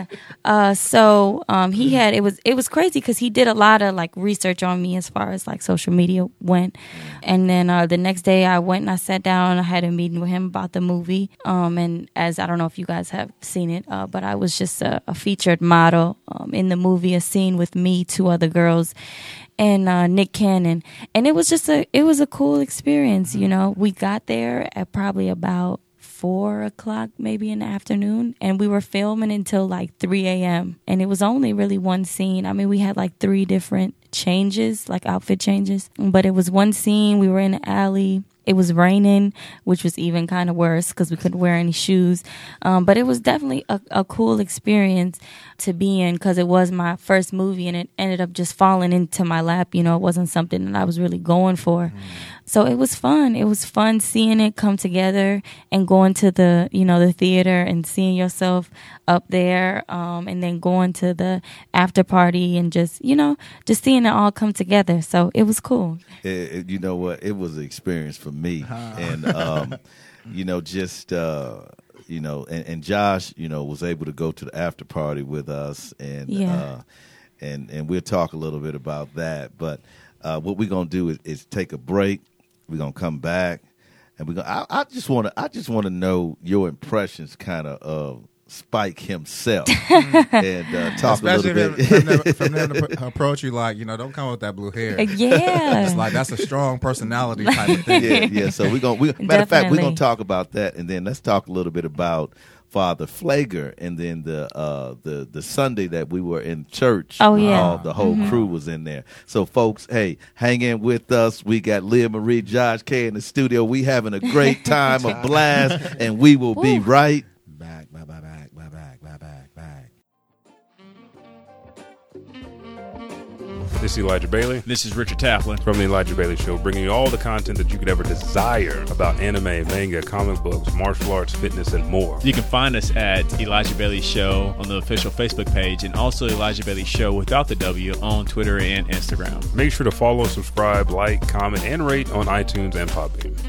It was crazy because he did a lot of like research on me as far as like social media went, and then the next day I went and I sat down. I had a meeting with him about the movie. And as I don't know if you guys have seen it, but I was just a featured model in the movie, a scene with me, 2 other girls, and Nick Cannon. And it was just a cool experience. We got there at probably about 4 o'clock maybe in the afternoon, and we were filming until like 3 a.m. And it was only really one scene. I mean, we had like 3 different changes, like outfit changes, but it was one scene. We were in an alley. It was raining, which was even kind of worse because we couldn't wear any shoes. But it was definitely a cool experience to be in because it was my first movie, and it ended up just falling into my lap. It wasn't something that I was really going for. So it was fun. It was fun seeing it come together and going to the, the theater and seeing yourself up there, and then going to the after party and just seeing it all come together. So it was cool. You know what? It was an experience for me. And, and Josh, was able to go to the after party with us. And, and we'll talk a little bit about that. But what we're going to do is take a break. We're going to come back. And I just want to know your impressions kind of Spike himself and talk especially a little bit. From them to approach you like, don't come with that blue hair. Yeah. It's like that's a strong personality type of thing. Yeah. So matter of fact, we're going to talk about that, and then let's talk a little bit about Father Flager, and then the Sunday that we were in church. Oh yeah, the whole crew was in there. So folks, hey, hang in with us. We got Leah Marie, Josh K in the studio. We having a great time, a blast, and we will be right back. This is Elijah Bailey. This is Richard Taplin. From The Elijah Bailey Show, bringing you all the content that you could ever desire about anime, manga, comic books, martial arts, fitness, and more. You can find us at Elijah Bailey Show on the official Facebook page, and also Elijah Bailey Show without the W on Twitter and Instagram. Make sure to follow, subscribe, like, comment, and rate on iTunes and Podbean.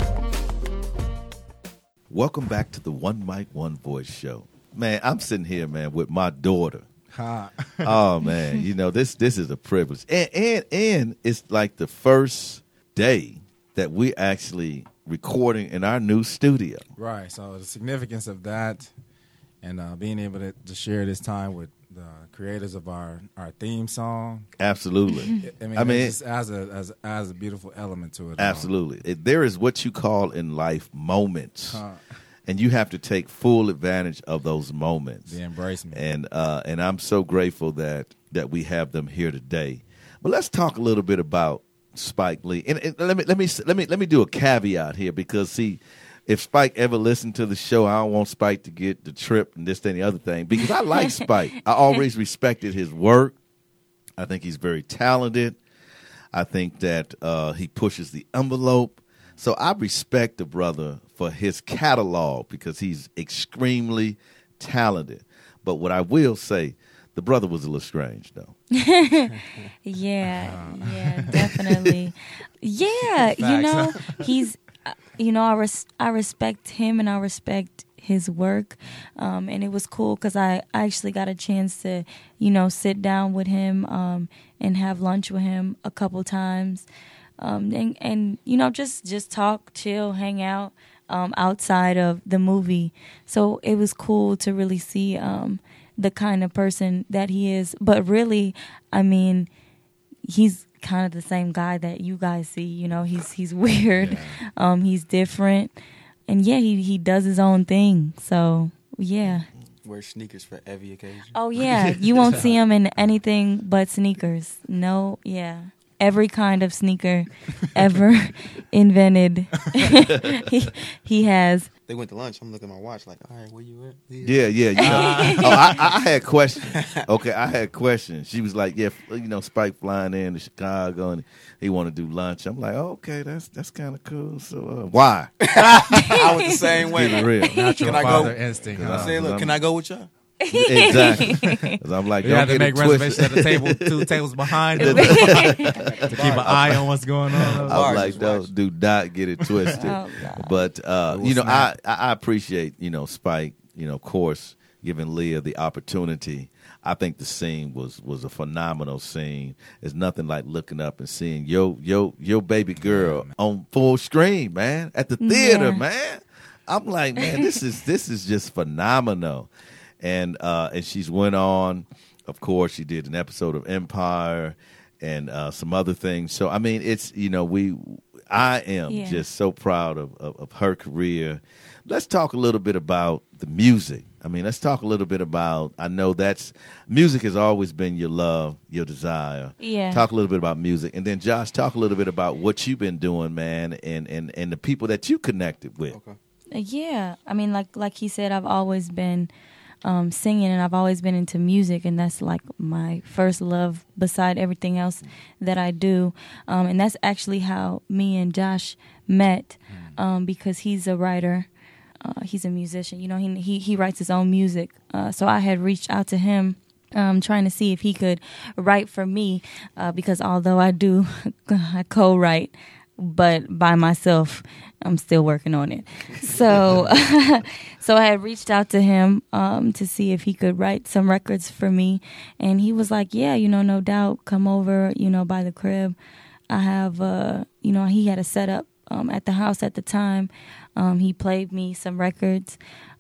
Welcome back to the One Mic, One Voice show. Man, I'm sitting here, man, with my daughter. Oh man, this is a privilege, and it's like the first day that we're actually recording in our new studio. Right. So the significance of that, and being able to share this time with the creators of our theme song. Absolutely. I mean, it just adds a beautiful element to it. Absolutely. There is what you call in life moments. And you have to take full advantage of those moments. The embracement. And I'm so grateful that we have them here today. But let's talk a little bit about Spike Lee. And let me do a caveat here, because see, if Spike ever listened to the show, I don't want Spike to get the trip and this and the other thing, because I like Spike. I always respected his work. I think he's very talented. I think that he pushes the envelope. So I respect the brother for his catalog, because he's extremely talented. But what I will say, the brother was a little strange, though. Yeah, definitely. Yeah, he's, I respect him and I respect his work. And it was cool because I actually got a chance to, sit down with him and have lunch with him a couple times. And just talk, chill, hang out outside of the movie. So it was cool to really see the kind of person that he is. But really, I mean, he's kind of the same guy that you guys see. He's weird. Yeah. He's different. And yeah, he does his own thing. So yeah. Wear sneakers for every occasion. Oh yeah, you won't see him in anything but sneakers. No, yeah. Every kind of sneaker ever invented, he has. they went to lunch. I'm looking at my watch like, all right, where you at? Yeah. You know. I had questions. Okay, I had questions. She was like, yeah, you know, Spike flying in to Chicago and he want to do lunch. I'm like, oh, okay, that's kind of cool. So why? I was the same way. Get it real. Natural Can I father go? instinct. I said, look, can I go with y'all? Exactly. 'Cause I'm like, You don't have to get make it twisted. reservations at the table, 2 tables behind them, to keep an eye on what's going on. I'm like, do not get it twisted. Oh, God. But you know, I appreciate, you know, Spike, you know, of course, giving Leah the opportunity. I think the scene was a phenomenal scene. There's nothing like looking up and seeing your baby girl on full screen, man, at the theater, Yeah. man. I'm like, man, this is just phenomenal. And she's went on. Of course, she did an episode of Empire and some other things. So I mean, it's, you know, I am just so proud of her career. Let's talk a little bit about the music. I mean, let's talk a little bit about, I know music has always been your love, your desire. Yeah. Talk a little bit about music. And then, Josh, talk a little bit about what you've been doing, man, and the people that you connected with. Okay. Yeah, I mean, like he said, I've always been singing, and I've always been into music, and that's like my first love beside everything else that I do. And that's actually how me and Josh met, because he's a writer. He's a musician. You know, he writes his own music. So I had reached out to him, trying to see if he could write for me, because although I do I co-write, but by myself, I'm still working on it. So so I had reached out to him to see if he could write some records for me. And he was like, yeah, you know, no doubt, come over, you know, by the crib. I have, you know, he had a setup at the house at the time. He played me some records,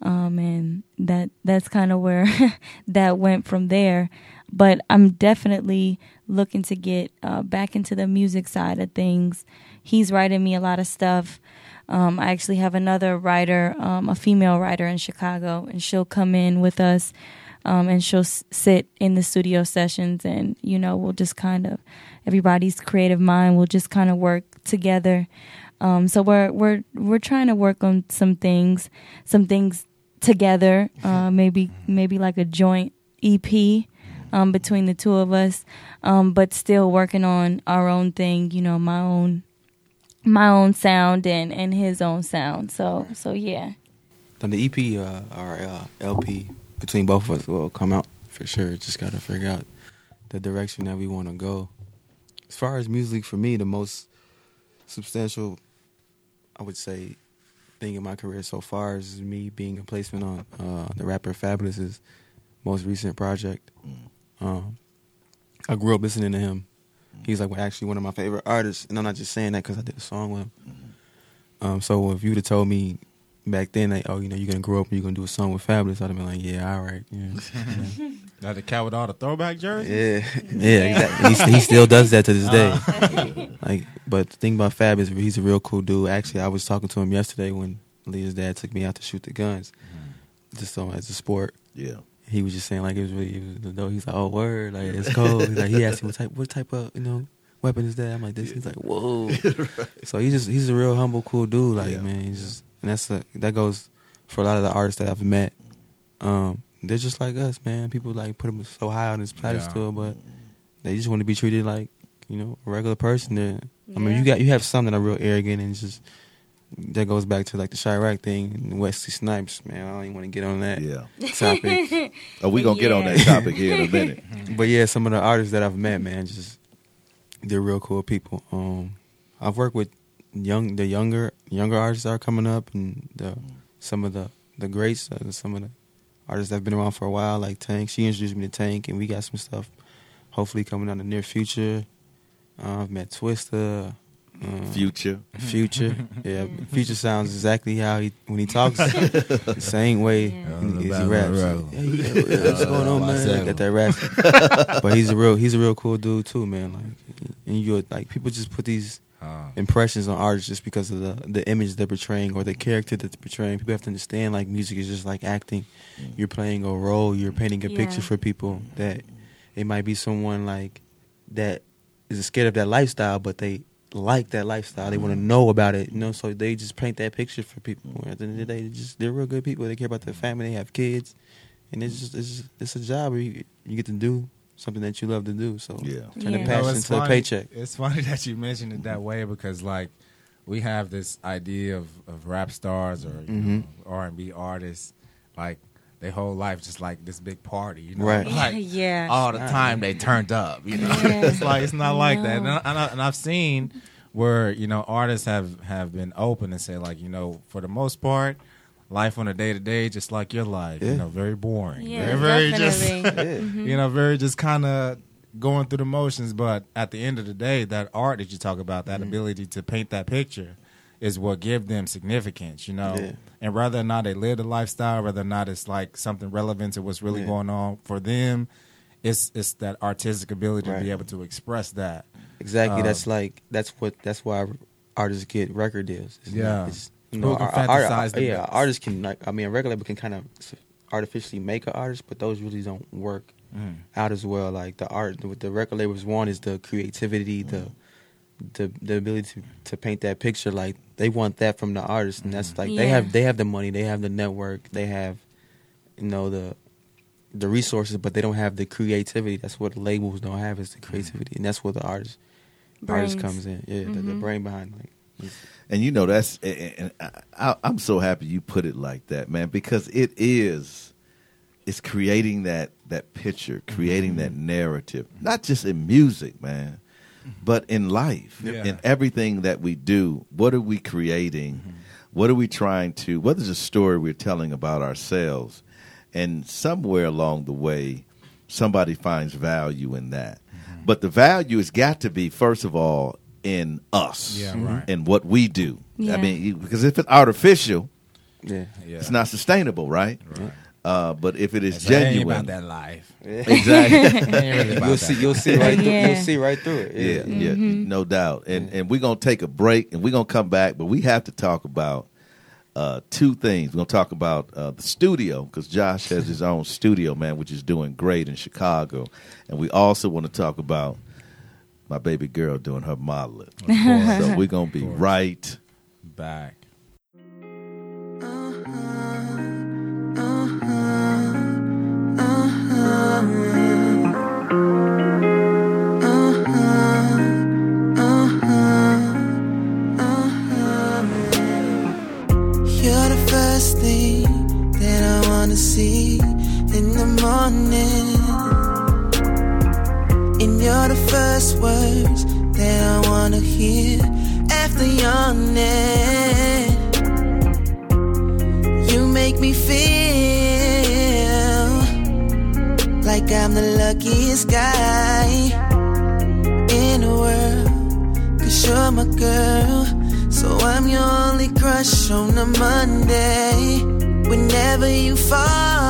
and that's kind of where that went from there. But I'm definitely looking to get back into the music side of things. He's writing me a lot of stuff. I actually have another writer, a female writer in Chicago, and she'll come in with us, and she'll sit in the studio sessions, and, you know, we'll just kind of, everybody's creative mind will just kind of work together. So we're trying to work on some things together, maybe like a joint EP between the two of us, but still working on our own thing, you know, my own sound and his own sound. So yeah. Then the EP or LP between both of us will come out for sure. Just got to figure out the direction that we want to go. As far as music, for me, the most substantial, I would say, thing in my career so far is me being a placement on the rapper Fabulous's most recent project. I grew up listening to him. He's like actually one of my favorite artists, and I'm not just saying that because I did a song with him. So if you'd have told me back then, like, oh, you know, you're gonna grow up and you're gonna do a song with Fabulous, I'd have been like, yeah, all right, yeah. Now the cat with all the throwback jerseys. Yeah, exactly. He still does that to this day. Like, but the thing about Fab is he's a real cool dude. Actually, I was talking to him yesterday when Leah's dad took me out to shoot the guns, just as a sport. Yeah. He was just saying like it was dope. He's like, oh word, like it's cold. He's like, he asked me what type of, you know, weapon is that? I'm like this. He's like, whoa. Right. So he's a real humble, cool dude. Like man, he's just, and that goes for a lot of the artists that I've met. They're just like us, man. People like put them so high on this pedestal, but they just want to be treated like, you know, a regular person. I mean, you have some that are real arrogant and just. That goes back to like the Chirac thing and Wesley Snipes, man. I don't even want to get on that topic. We gonna get on that topic here in a minute. But yeah, some of the artists that I've met, man, just they're real cool people. I've worked with the younger artists that are coming up, and some of the greats, some of the artists that have been around for a while, like Tank. She introduced me to Tank, and we got some stuff hopefully coming out in the near future. I've met Twista. Future. Yeah. Future sounds exactly how when he talks, the same way as he raps. Hey, what's going on, man? Got that rap. But he's a real cool dude too, man. Like, and you like people just put these impressions on artists just because of the image they're portraying or the character that they're portraying. People have to understand like music is just like acting. You're playing a role. You're painting a picture for people that it might be someone like that is scared of that lifestyle, but they like that lifestyle. They want to know about it, so they just paint that picture for people. At the end of the day, they're real good people. They care about their family. They have kids, and it's a job where you get to do something that you love to do. So turn the passion into a paycheck. It's funny that you mentioned it that way because like we have this idea of rap stars or R&B artists, like their whole life just like this big party, right? Like all the time they turned up, It's like it's not like that. And I've seen where artists have been open and say like for the most part, life on a day to day, just like your life, very boring, very just very just kind of going through the motions. But at the end of the day, that art that you talk about, that ability to paint that picture, is what give them significance, And whether or not they live the lifestyle, whether or not it's like something relevant to what's really going on for them, it's that artistic ability to be able to express that. Exactly. That's why artists get record deals. Artists can a record label can kind of artificially make an artist, but those really don't work out as well. Like what the record labels want is the creativity, the ability to paint that picture. Like they want that from the artist, and that's like they have the money, they have the network, they have the resources, but they don't have the creativity. That's what the labels don't have, is the creativity, and that's where the artist comes in. The brain behind it. And that's, and I'm so happy you put it like that, man, because it's creating that picture, creating that narrative, not just in music, man, but in life, in everything that we do. What are we creating? What are we trying to, what is a story we're telling about ourselves? And somewhere along the way, somebody finds value in that. But the value has got to be, first of all, in us and what we do. I mean, because if it's artificial, it's not sustainable, right? But if it is genuine, about that life, exactly, you'll see right through. You'll see right through it. No doubt. And we're gonna take a break, and we're gonna come back, but we have to talk about two things. We're gonna talk about the studio, because Josh has his own studio, man, which is doing great in Chicago, and we also want to talk about my baby girl doing her modeling. So we're gonna be right back. You're the first thing that I wanna see in the morning, and you're the first words that I wanna hear after yawning. You make me feel like I'm the luckiest guy in the world, 'cause you're my girl. So I'm your only crush on a Monday. Whenever you fall,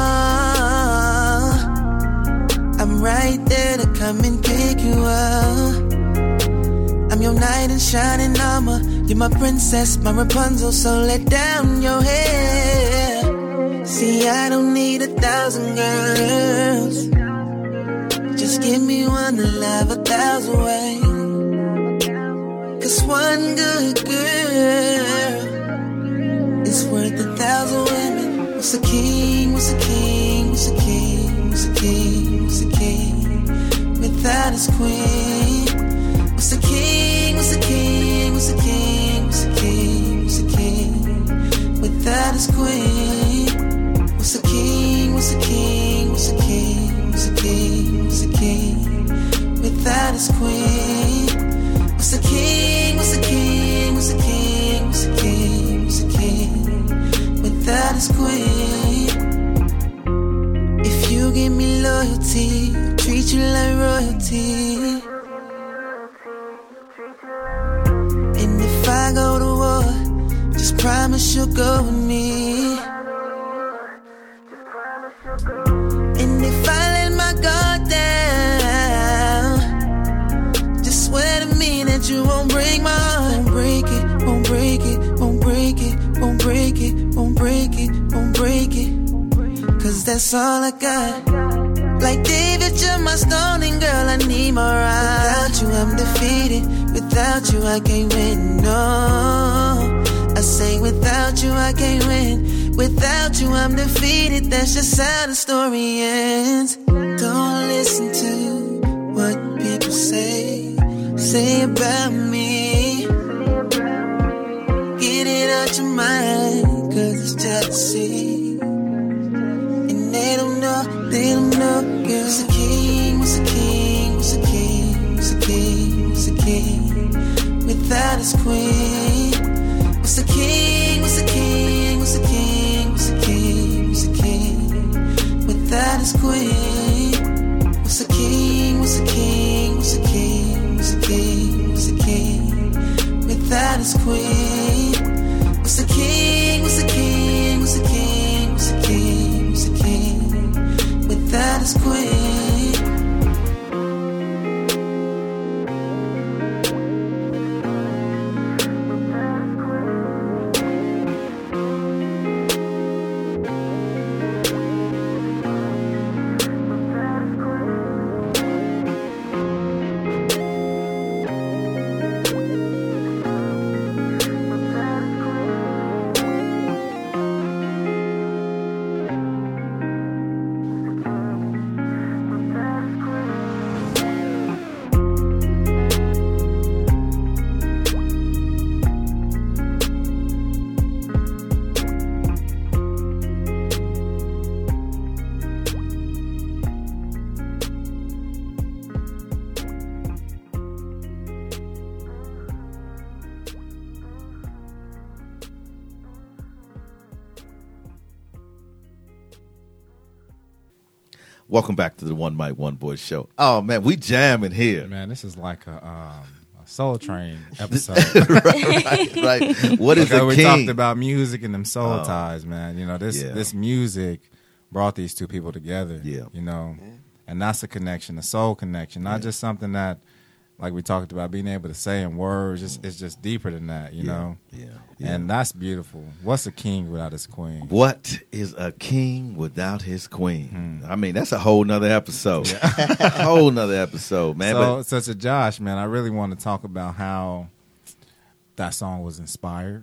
I'm right there to come and pick you up. I'm your knight in shining armor. You're my princess, my Rapunzel, so let down your hair. See, I don't need 1,000 girls. Just give me one to love 1,000 ways. 'Cause one good girl is worth 1,000 women. What's a king? What's a king? What's a king? What's a king? What's a king without his queen? What's a king? What's a king? What's a king? What's a king? What's a king without his queen? What's a king? What's a king? What's a king? What's a king? What's a king without his queen? What's a king? What's a king? What's a king? What's a king? What's a king without his queen? If you give me loyalty, treat you like royalty. And if I go to war, just promise you'll go with me. And if I let my guard down, just swear to me that you won't break my heart. Won't break it, won't break it, won't break it, won't break it, won't break it, won't break it. 'Cause that's all I got. Like David, you're my stone, and girl, I need my ride. Without you, I'm defeated. Without you, I can't win, no. I say without you, I can't win. Without you, I'm defeated. That's just how the story ends. Don't listen to what people say about me. Get it out your mind, cause it's jealousy. And they don't know, girl. What's a king, what's a king, what's a king, what's a king, what's a king without his queen? What's a king, what's a king, what's a king, what's a king, what's a king without his queen? What's a king, what's a king, what's a king, what's a king, what's a king without his queen? What's a king, what's a king, what's a king, what's a king, what's a king without his queen? Welcome back to the One Mic, One Voice show. Oh, man, we jamming here. Man, this is like a Soul Train episode. right. What is a we king? talked about music and them soul ties, man. You know, this music brought these two people together. Yeah. You know, and that's a connection, a soul connection, not just something that, like we talked about, being able to say in words. It's just deeper than that, you know? Yeah. And that's beautiful. What's a king without his queen? What is a king without his queen? I mean, that's a whole nother episode. A whole nother episode, man. So to Josh, man, I really want to talk about how that song was inspired.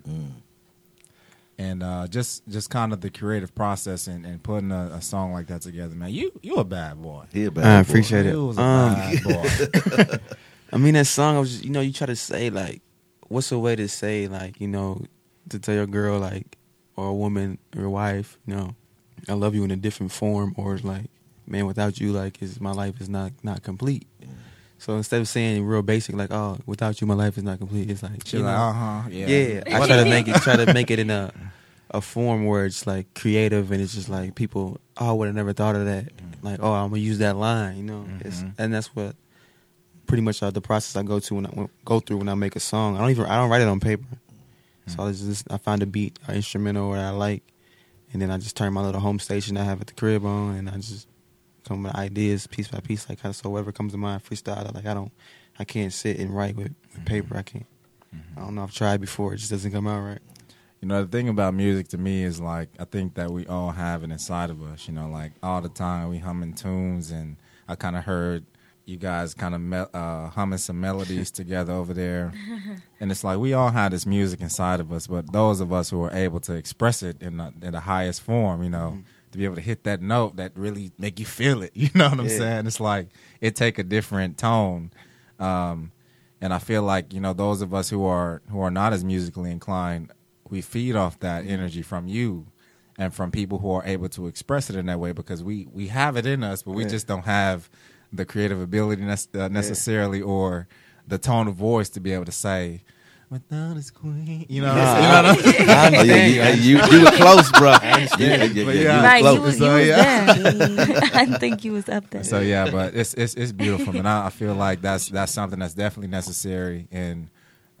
And just kind of the creative process and putting a song like that together, man. You a bad boy. He a bad I boy. appreciate it. You was a bad boy. I mean, that song, I was just, you try to say, like, what's a way to say, like, to tell your girl, like, or a woman, or your wife, I love you in a different form, or it's like, man, without you, like, my life is not complete. So instead of saying real basic, like, oh, without you, my life is not complete, it's like, She's like, yeah. I try to make it in a form where it's like creative, and it's just like people, oh, I would have never thought of that. Like, oh, I'm gonna use that line, and that's what pretty much the process I go through when I make a song. I don't write it on paper. So I find a beat, an instrumental that I like, and then I just turn my little home station I have at the crib on, and I just come with ideas piece by piece, like so whatever comes to mind, freestyle. Like I can't sit and write with paper. I can't. I don't know. I've tried before. It just doesn't come out right. You know, the thing about music to me is like, I think that we all have it inside of us, like all the time we humming tunes, and I kind of heard you guys kind of humming some melodies together over there. And it's like we all have this music inside of us, but those of us who are able to express it in the highest form, to be able to hit that note that really make you feel it, you know what I'm saying? It's like it take a different tone. And I feel like, those of us who are not as musically inclined, we feed off that energy from you and from people who are able to express it in that way, because we have it in us, but we just don't have the creative ability necessarily or the tone of voice to be able to say, without his queen. You know what I'm saying? You were close, bro. Right, you was there. I think you was up there. So yeah, but it's beautiful, and I feel like that's something that's definitely necessary, and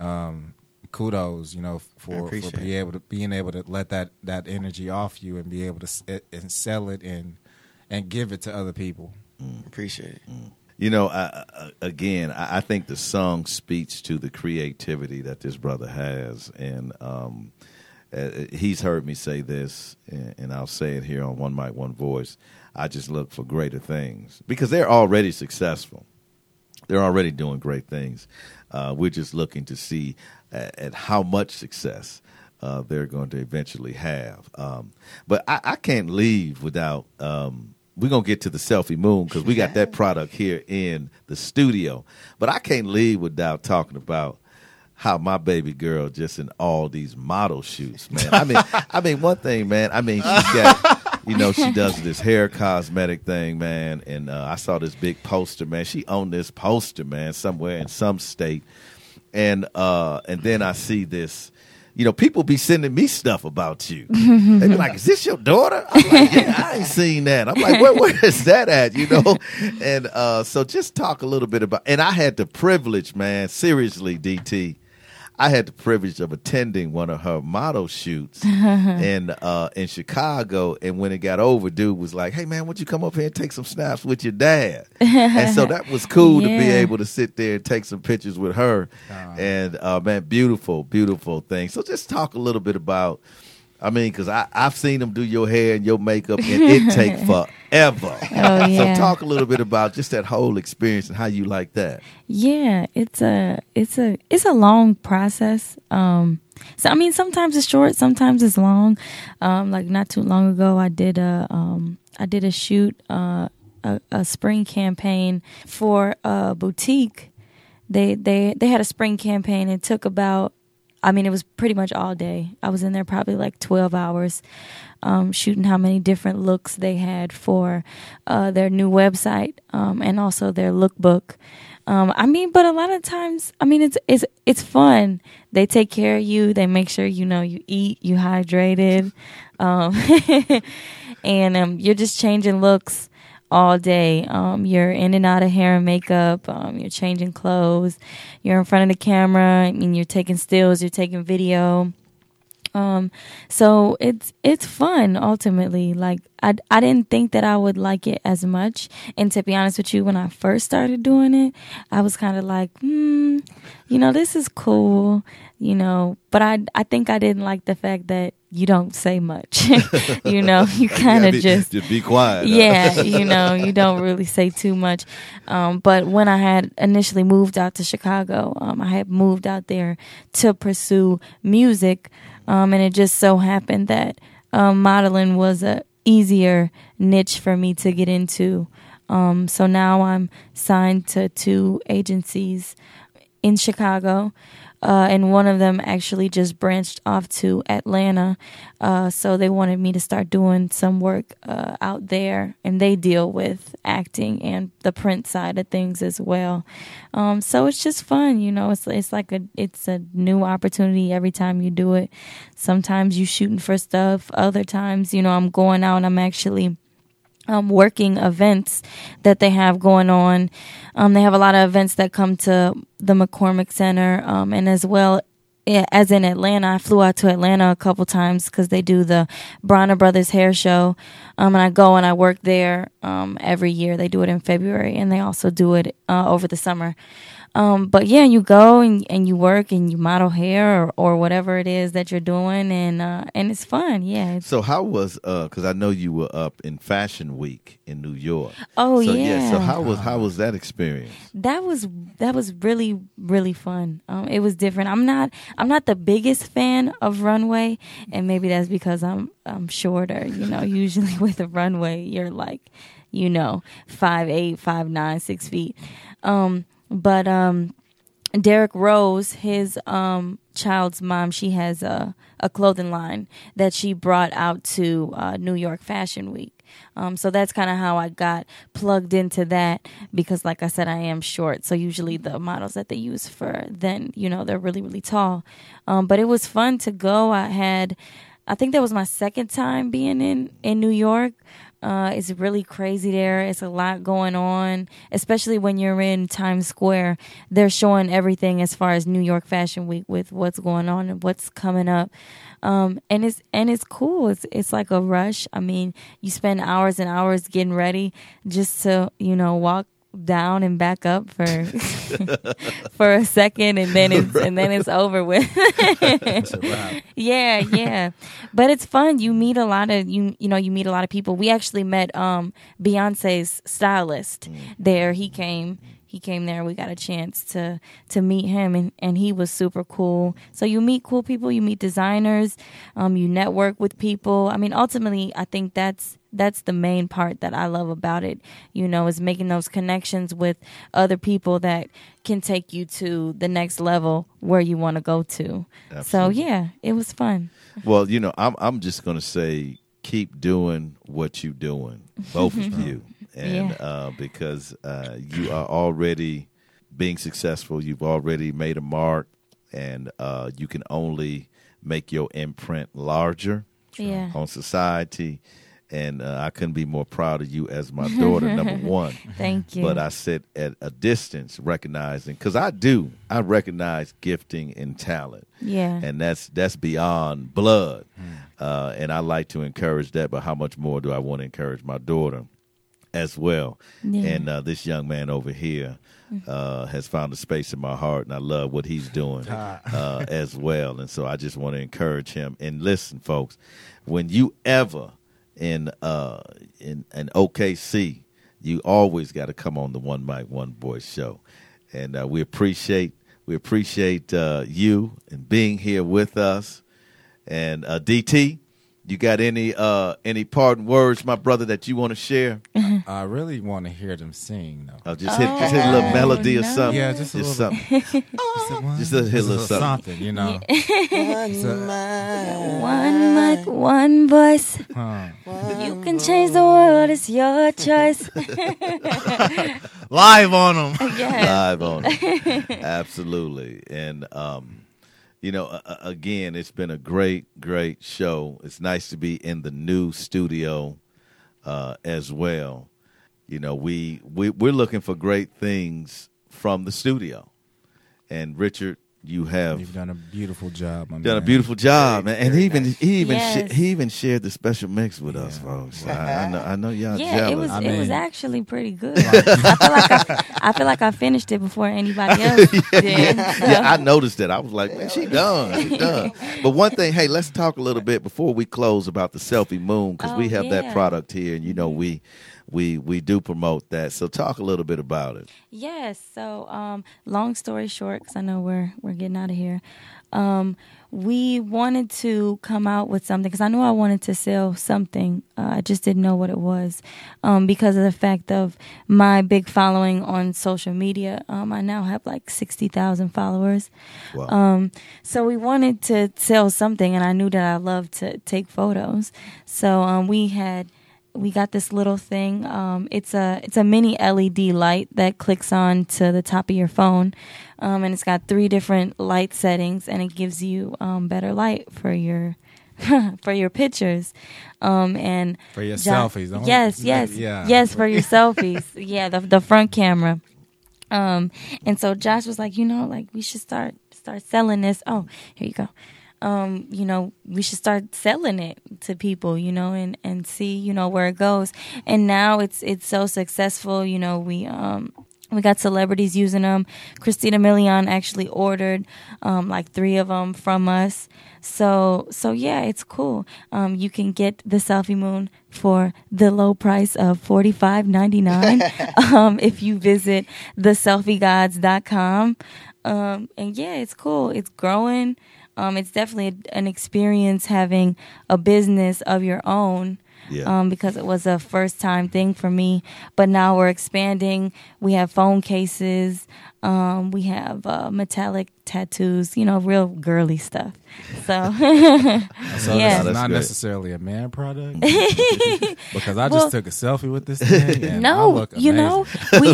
kudos, for being able to let that energy off you and be able to and sell it and give it to other people. Appreciate it. I think the song speaks to the creativity that this brother has, and he's heard me say this, and I'll say it here on One Mic, One Voice. I just look for greater things because they're already successful. they're already doing great things. We're just looking to see at how much success they're going to eventually have. But I can't leave without. We're going to get to the Selfie Moon because we got that product here in the studio. But I can't leave without talking about how my baby girl just in all these model shoots, man. I mean, one thing, man. I mean, she's got, she does this hair cosmetic thing, man. And I saw this big poster, man. She owned this poster, man, somewhere in some state. And then I see this. People be sending me stuff about you. They be like, "Is this your daughter?" I'm like, "Yeah, I ain't seen that." I'm like, "Where is that at?" And so just talk a little bit about. And I had the privilege, man. Seriously, DT, I had the privilege of attending one of her model shoots in Chicago. And when it got over, dude was like, "Hey, man, why don't you come up here and take some snaps with your dad?" And so that was cool to be able to sit there and take some pictures with her. And, man, beautiful, beautiful thing. So just talk a little bit about, because I've seen them do your hair and your makeup, and it take forever. Oh, yeah. So talk a little bit about just that whole experience and how you like that. Yeah, it's a long process. So sometimes it's short, sometimes it's long. Like not too long ago, I did a shoot, a spring campaign for a boutique. They had a spring campaign. It took about, it was pretty much all day. I was in there probably like 12 hours, shooting how many different looks they had for their new website, and also their lookbook. But a lot of times, it's fun. They take care of you. They make sure you eat, you hydrated, and you're just changing looks all day. You're in and out of hair and makeup. You're changing clothes. You're in front of the camera. You're taking stills. You're taking video. So it's fun ultimately. Like I didn't think that I would like it as much. And to be honest with you, when I first started doing it, I was kind of like, this is cool, but I think I didn't like the fact that you don't say much. You kind of just be quiet. Yeah, you don't really say too much. But when I had initially moved out to Chicago, I had moved out there to pursue music. And it just so happened that modeling was a easier niche for me to get into. So now I'm signed to 2 agencies in Chicago. And one of them actually just branched off to Atlanta. So they wanted me to start doing some work out there. And they deal with acting and the print side of things as well. So it's just fun, it's like it's a new opportunity every time you do it. Sometimes you shooting for stuff. Other times, I'm going out and I'm actually working events that they have going on. They have a lot of events that come to the McCormick Center, and as well as in Atlanta. I flew out to Atlanta a couple times because they do the Bronner Brothers hair show, and I go and I work there every year. They do it in February, and they also do it over the summer. But yeah, you go and you work and you model hair or whatever it is that you're doing, and it's fun. Yeah. So how was because I know you were up in Fashion Week in New York. Oh so, yeah. So how was that experience? That was really, really fun. It was different. I'm not the biggest fan of runway, and maybe that's because I'm shorter. Usually with a runway you're like, 5'8", 5'9", 6 feet. But Derrick Rose, his child's mom, she has a clothing line that she brought out to New York Fashion Week. So that's kind of how I got plugged into that because, like I said, I am short. So usually the models that they use for then, they're really, really tall. But it was fun to go. I think that was my second time being in New York. It's really crazy there. It's a lot going on, especially when you're in Times Square. They're showing everything as far as New York Fashion Week with what's going on and what's coming up. And it's cool. It's like a rush. You spend hours and hours getting ready just to, walk down and back up for for a second, and then it's over with. It's a wrap. Yeah. But it's fun. You meet a lot of you meet a lot of people. We actually met Beyonce's stylist there. He came he came there. We got a chance to meet him, and he was super cool. So you meet cool people, you meet designers, you network with people. I mean, ultimately, I think that's the main part that I love about it, is making those connections with other people that can take you to the next level where you want to go to. Absolutely. So, yeah, it was fun. Well, I'm just going to say keep doing what you're doing, both of you. And because you are already being successful, you've already made a mark, and you can only make your imprint larger on society. And I couldn't be more proud of you as my daughter, number one. Thank you. But I sit at a distance recognizing, because I recognize gifting and talent. Yeah. And that's beyond blood. And I like to encourage that, but how much more do I want to encourage my daughter as well? Yeah. And this young man over here has found a space in my heart, and I love what he's doing as well. And so I just want to encourage him. And listen, folks, when you ever in OKC, you always got to come on the One Mic, One Voice show. And we appreciate you and being here with us. And DT, you got any parting words, my brother, that you want to share? I really want to hear them sing, though. Just hit a little melody or something. Yeah, just a little something. Just a little something. One mic, one voice. You can change the world. It's your choice. Live on them. Live on them. Absolutely. And again, it's been a great show. It's nice to be in the new studio as well. We're looking for great things from the studio. And Richard, you've done a beautiful job. A beautiful job, man. And he Yes. even shared the special mix with us, folks. I know y'all jealous. It was actually pretty good. I feel like I finished it before anybody else did. Yeah, I noticed that. I was like, man, she done. But one thing, hey, let's talk a little bit before we close about the Selfie Moon, because we have that product here, and we do promote that. So talk a little bit about it. Yes. So, long story short, because I know we're getting out of here. We wanted to come out with something because I knew I wanted to sell something. I just didn't know what it was because of the fact of my big following on social media. I now have like 60,000 followers. Wow. So we wanted to sell something, and I knew that I loved to take photos. So we got this little thing. It's a mini LED light that clicks on to the top of your phone, and it's got 3 different light settings, and it gives you better light for your for your pictures, and for your selfies. Yes, for your selfies. Yeah, the front camera. And so Josh was like, we should start selling this. Oh, here you go. We should start selling it to people, and see, where it goes. And now it's so successful. We got celebrities using them. Christina Milian actually ordered like 3 of them from us. So yeah, it's cool. You can get the Selfie Moon for the low price of $45.99 if you visit theselfiegods.com. And yeah, it's cool. It's growing. It's definitely an experience having a business of your own. Yeah. Because it was a first time thing for me. But now we're expanding. We have phone cases. We have metallic tattoos, real girly stuff. So, so yeah. It's not necessarily a man product? Because I just took a selfie with this thing. And I look amazing. We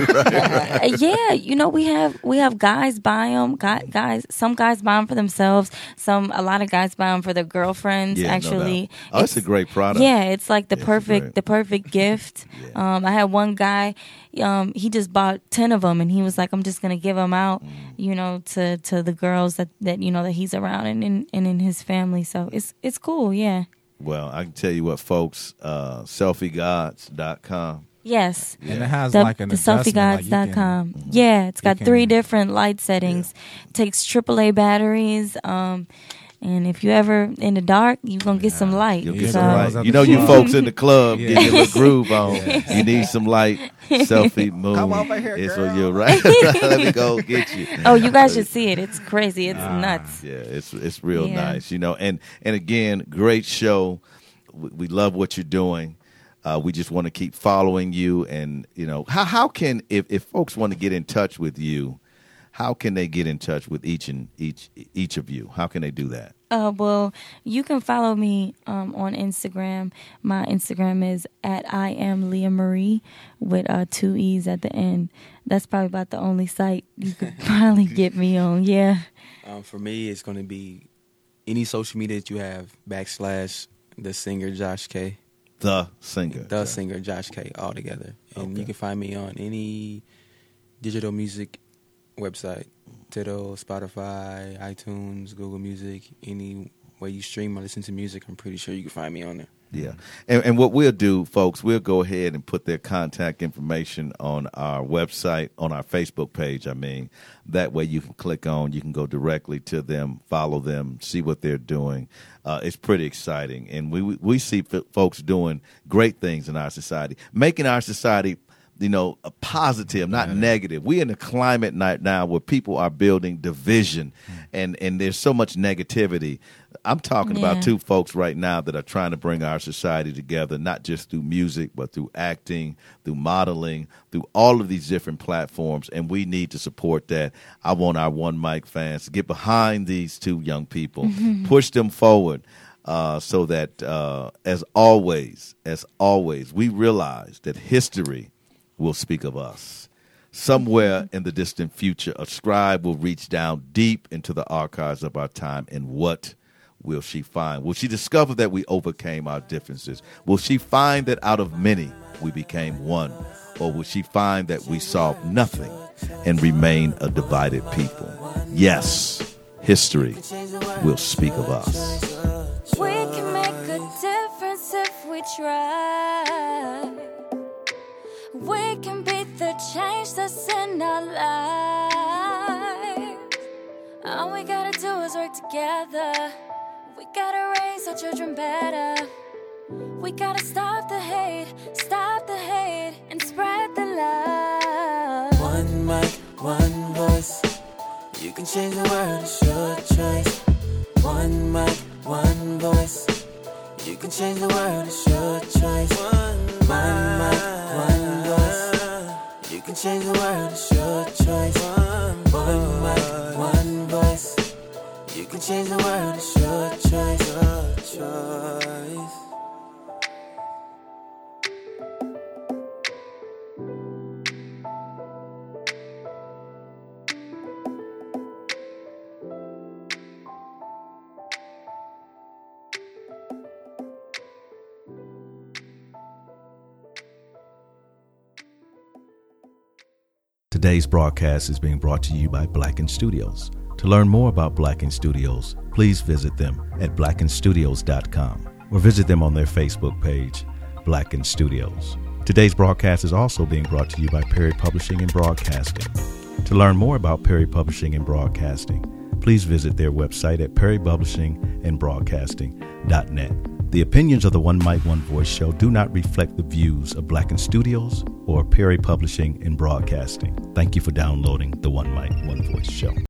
have, we have guys buy them. Some guys buy them for themselves. A lot of guys buy them for their girlfriends. Actually, no doubt. It's a great product. Yeah, it's like the perfect gift. Yeah. I had one guy. He just bought 10 of them, and he was like, "I'm just gonna give them out, to the girls that he's around and in his family." So it's cool, yeah. Well, I can tell you what, folks, selfiegods.com. Yes. And it has like an adjustment. Theselfiegods.com. Yeah, it's got 3 different light settings. Takes AAA batteries. And if you ever in the dark, you're going to get some light. You'll get So- some light. You know, you folks in the club getting a little groove on. You need some light. Selfie moon. Come over here, It's girl. what you're right. Let me go get you. Oh, you guys should see it. It's crazy. It's nuts. Yeah, it's real Yeah. nice, you know. And again, great show. We love what you're doing. We just want to keep following you. And you know, how can if folks want to get in touch with you, how can they get in touch with each of you? How can they do that? Well, you can follow me on Instagram. My Instagram is at I am Leah Marie with 2 E's at the end. That's probably about the only site you could probably get me on. Yeah. For me, it's going to be any social media that you have / the singer Josh K. The singer. The singer Josh K. all together. And you can find me on any digital music website. Tidal, Spotify, iTunes, Google Music, any way you stream or listen to music, I'm pretty sure you can find me on there. Yeah. And what we'll do, folks, we'll go ahead and put their contact information on our website, on our Facebook page, That way you can click on, you can go directly to them, follow them, see what they're doing. It's pretty exciting. And we see folks doing great things in our society, making our society a positive, not negative. We're in a climate now where people are building division, and there's so much negativity. I'm talking about two folks right now that are trying to bring our society together, not just through music, but through acting, through modeling, through all of these different platforms, and we need to support that. I want our One Mic fans to get behind these two young people, push them forward. So that, as always, we realize that history will speak of us. Somewhere in the distant future, a scribe will reach down deep into the archives of our time, and what will she find? Will she discover that we overcame our differences? Will she find that out of many we became one? Or will she find that we solved nothing and remain a divided people? Yes, history will speak of us. We can make a difference if we try. We can be the change that's in our lives. All we gotta do is work together. We gotta raise our children better. We gotta stop the hate, and spread the love. One mic, one voice. You can change the world, it's your choice. One mic, one voice. You can change the world, it's your choice. One mic, one voice. You can change the world, it's your choice. One mic, one voice. You can change the world, it's your choice. Today's broadcast is being brought to you by Blacken Studios. To learn more about Blacken Studios, please visit them at blackenstudios.com or visit them on their Facebook page, Blacken Studios. Today's broadcast is also being brought to you by Perry Publishing and Broadcasting. To learn more about Perry Publishing and Broadcasting, please visit their website at perrypublishingandbroadcasting.net. The opinions of the One Mic, One Voice show do not reflect the views of Blacken Studios or Perry Publishing and Broadcasting. Thank you for downloading the One Mic, One Voice show.